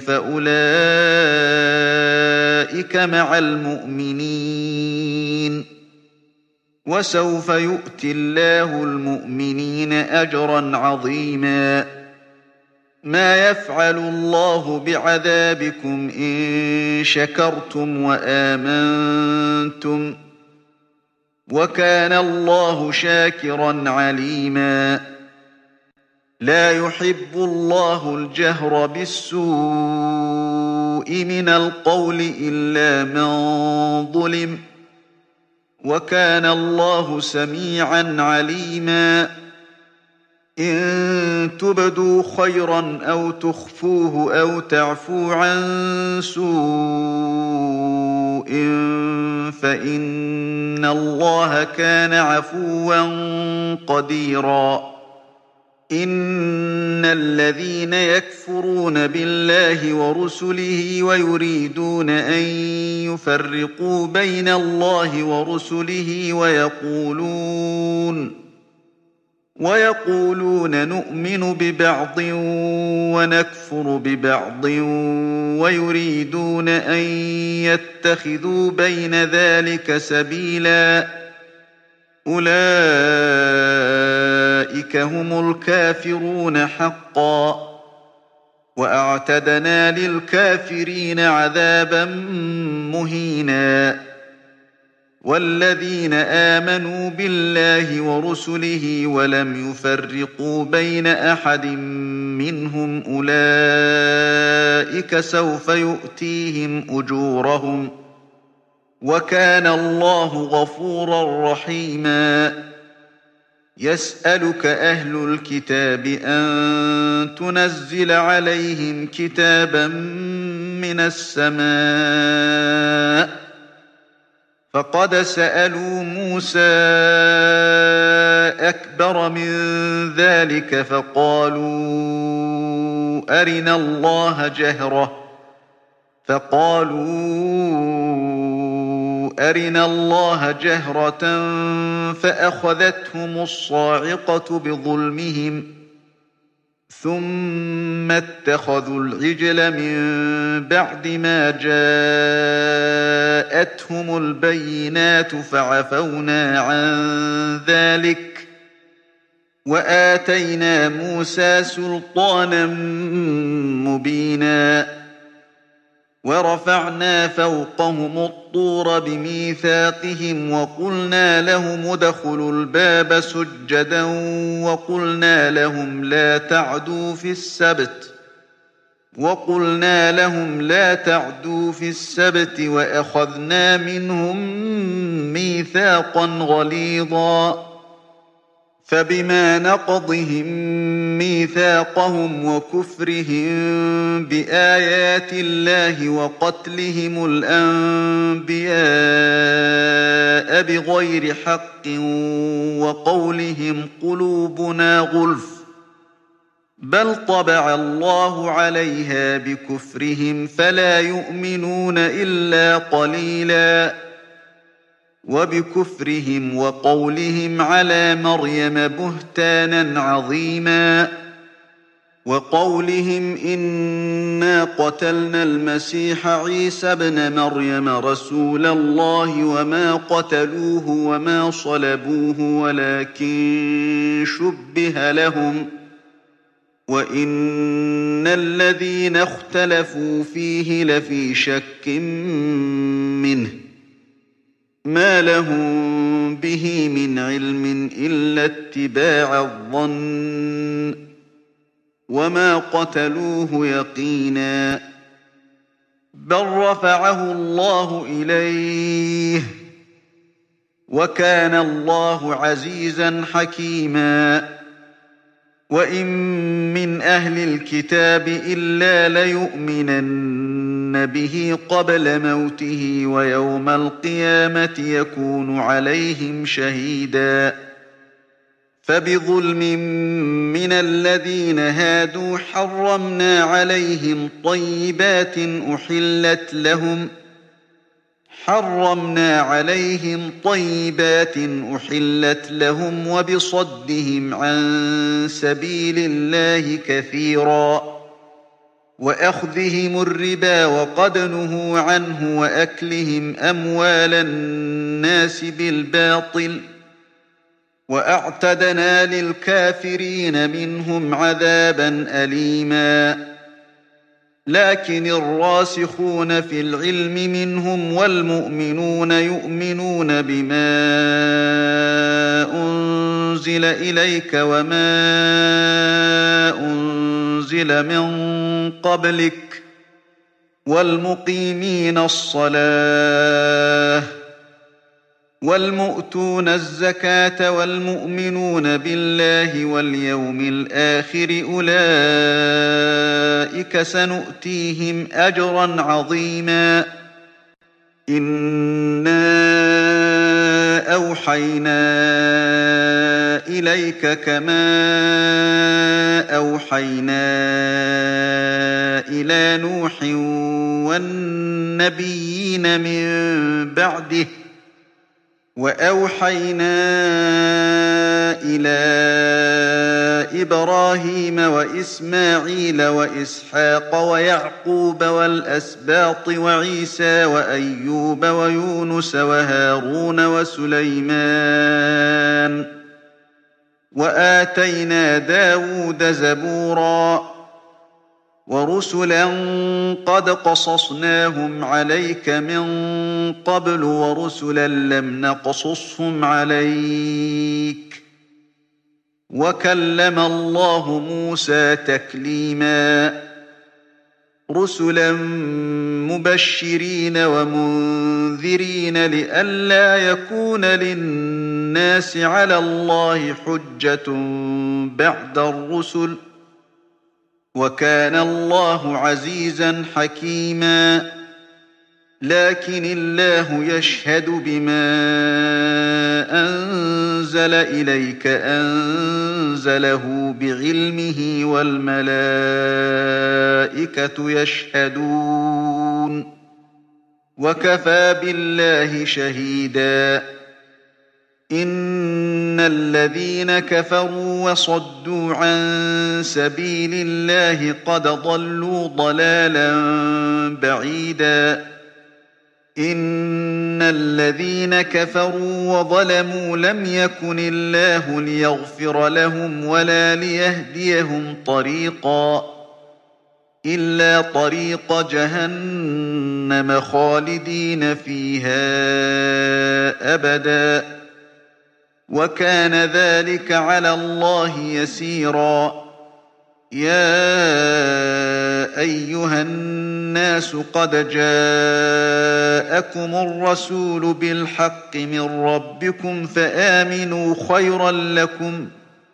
فأولئك مع المؤمنين وسوف يؤتي الله المؤمنين أجرا عظيما ما يفعل الله بعذابكم إن شكرتم وآمنتم وكان الله شاكرا عليما لا يحب الله الجهر بالسوء من القول إلا من ظلم وكان الله سميعا عليما إن تبدوا خيرا أو تخفوه أو تعفوا عن سوء فإن الله كان عفوا قديرا إن الذين يكفرون بالله ورسله ويريدون أن يفرقوا بين الله ورسله ويقولون ويقولون نؤمن ببعض ونكفر ببعض ويريدون أن يتخذوا بين ذلك سبيلا أولئك هم الكافرون حقا وأعتدنا للكافرين عذابا مهينا والذين آمنوا بالله ورسله ولم يفرقوا بين أحد منهم أولئك سوف يؤتيهم أجورهم وكان الله غفورا رحيما يسألك أهل الكتاب أن تنزل عليهم كتابا من السماء فقد سألوا موسى أكبر من ذلك فقالوا أرنا الله جهرة فقالوا أرنا الله جهرة فأخذتهم الصاعقة بظلمهم ثم اتخذوا العجل من بعد ما جاءتهم البينات فعفونا عن ذلك وآتينا موسى سلطانا مبينا ورفعنا فوقهم الطور بميثاقهم وقلنا لهم ادخلوا الباب سجدا وقلنا لهم لا تعدوا في السبت وقلنا لهم لا تعدوا في السبت وأخذنا منهم ميثاقا غليظا فبما نقضهم ميثاقهم وكفرهم بآيات الله وقتلهم الأنبياء بغير حق وقولهم قلوبنا غلف بل طبع الله عليها بكفرهم فلا يؤمنون إلا قليلا وبكفرهم وقولهم على مريم بهتانا عظيما وقولهم إنا قتلنا المسيح عيسى ابن مريم رسول الله وما قتلوه وما صلبوه ولكن شبه لهم وإن الذين اختلفوا فيه لفي شك منه ما لهم به من علم إلا اتباع الظن وما قتلوه يقينا بل رفعه الله إليه وكان الله عزيزا حكيما وإن من أهل الكتاب إلا ليؤمنن به قبل موته ويوم القيامة يكون عليهم شهيدا فبظلم من الذين هادوا حرمنا عليهم طيبات أحلت لهم حرمنا عليهم طيبات أحلت لهم وبصدهم عن سبيل الله كثيرا وأخذهم الربا وقد نهوا عنه وأكلهم أموال الناس بالباطل وأعتدنا للكافرين منهم عذابا أليما لكن الراسخون في العلم منهم والمؤمنون يؤمنون بما أنزل إليك وما أنزل من قبلك والمقيمين الصلاة والمؤتون الزكاة والمؤمنون بالله واليوم الآخر أولئك سنؤتيهم أجرا عظيما إنا أوحينا إليك كما أوحينا إلى نوح والنبيين من بعده وأوحينا إلى إبراهيم وإسماعيل وإسحاق ويعقوب والأسباط وعيسى وأيوب ويونس وهارون وسليمان وآتينا داود زبورا ورسلا قد قصصناهم عليك من قبل ورسلا لم نقصصهم عليك وكلم الله موسى تكليما رسلا مبشرين ومنذرين لئلا يكون للناس على الله حجة بعد الرسل وكان الله عزيزا حكيما لكن الله يشهد بما أنزل إليك أنزله بعلمه والملائكة يشهدون وكفى بالله شهيدا إن الذين كفروا وصدوا عن سبيل الله قد ضلوا ضلالا بعيدا إن الذين كفروا وظلموا لم يكن الله ليغفر لهم ولا ليهديهم طريقا إلا طريق جهنم خالدين فيها أبدا وكان ذلك على الله يسيرا يا أيها الناس قد جاءكم الرسول بالحق من ربكم فآمنوا خيرا لكم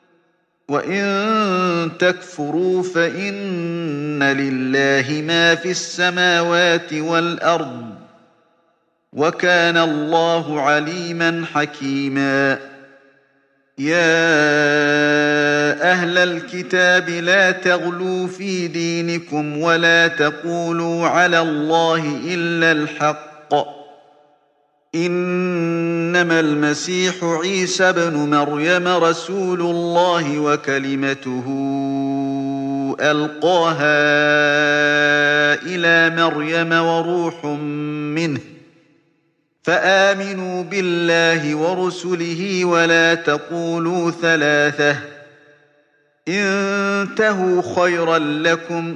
وإن تكفروا فإن لله ما في السماوات والأرض وكان الله عليما حكيما يا أهل الكتاب لا تغلوا في دينكم ولا تقولوا على الله إلا الحق إنما المسيح عيسى بن مريم رسول الله وكلمته ألقاها إلى مريم وروح منه فآمنوا بالله ورسله ولا تقولوا ثلاثة انتهوا خيرا لكم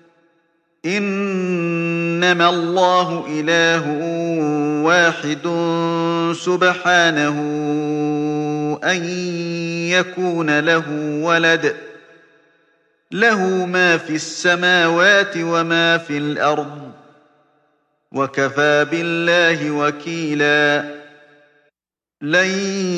إنما الله إله واحد سبحانه أن يكون له ولد له ما في السماوات وما في الأرض وكفى بالله وكيلا لن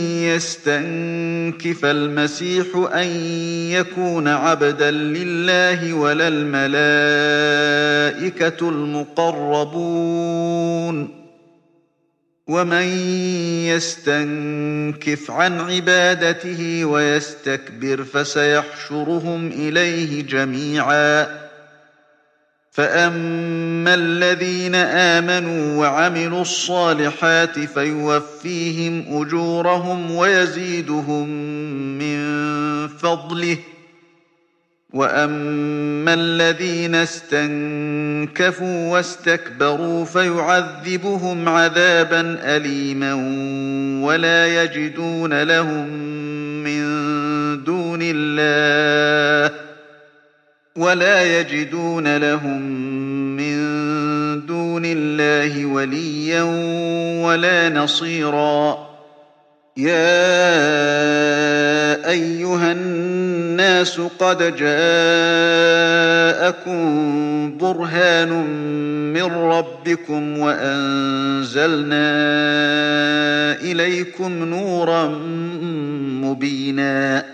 يستنكف المسيح أن يكون عبدا لله ولا الملائكة المقربون ومن يستنكف عن عبادته ويستكبر فسيحشرهم إليه جميعا فأما الذين آمنوا وعملوا الصالحات فيوفيهم أجورهم ويزيدهم من فضله وأما الذين استنكفوا واستكبروا فيعذبهم عذابا أليما ولا يجدون لهم من دون الله ولا يجدون لهم من دون الله وليا ولا نصيرا يا أيها الناس قد جاءكم برهان من ربكم وأنزلنا إليكم نورا مبينا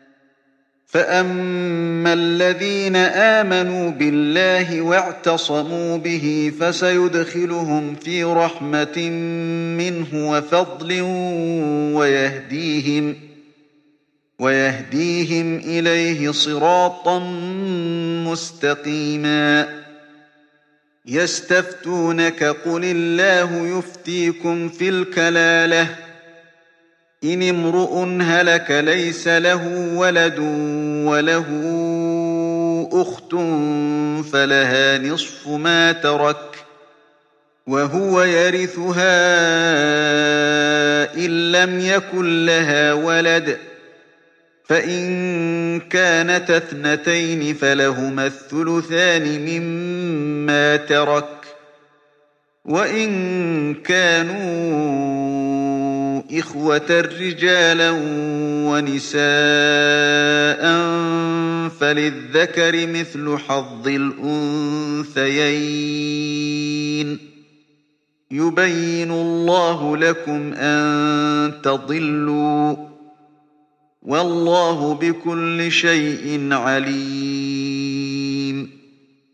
فأما الذين آمنوا بالله واعتصموا به فسيدخلهم في رحمة منه وفضل ويهديهم ويهديهم إليه صراطا مستقيما يستفتونك قل الله يفتيكم في الكلالة إن امرؤ هلك ليس له ولد وله أخت فلها نصف ما ترك وهو يرثها إن لم يكن لها ولد فإن كانتا اثنتين فلهما الثلثان مما ترك وإن كانوا إخوة رجالا ونساء فللذكر مثل حظ الأنثيين يبين الله لكم أن تضلوا والله بكل شيء عليم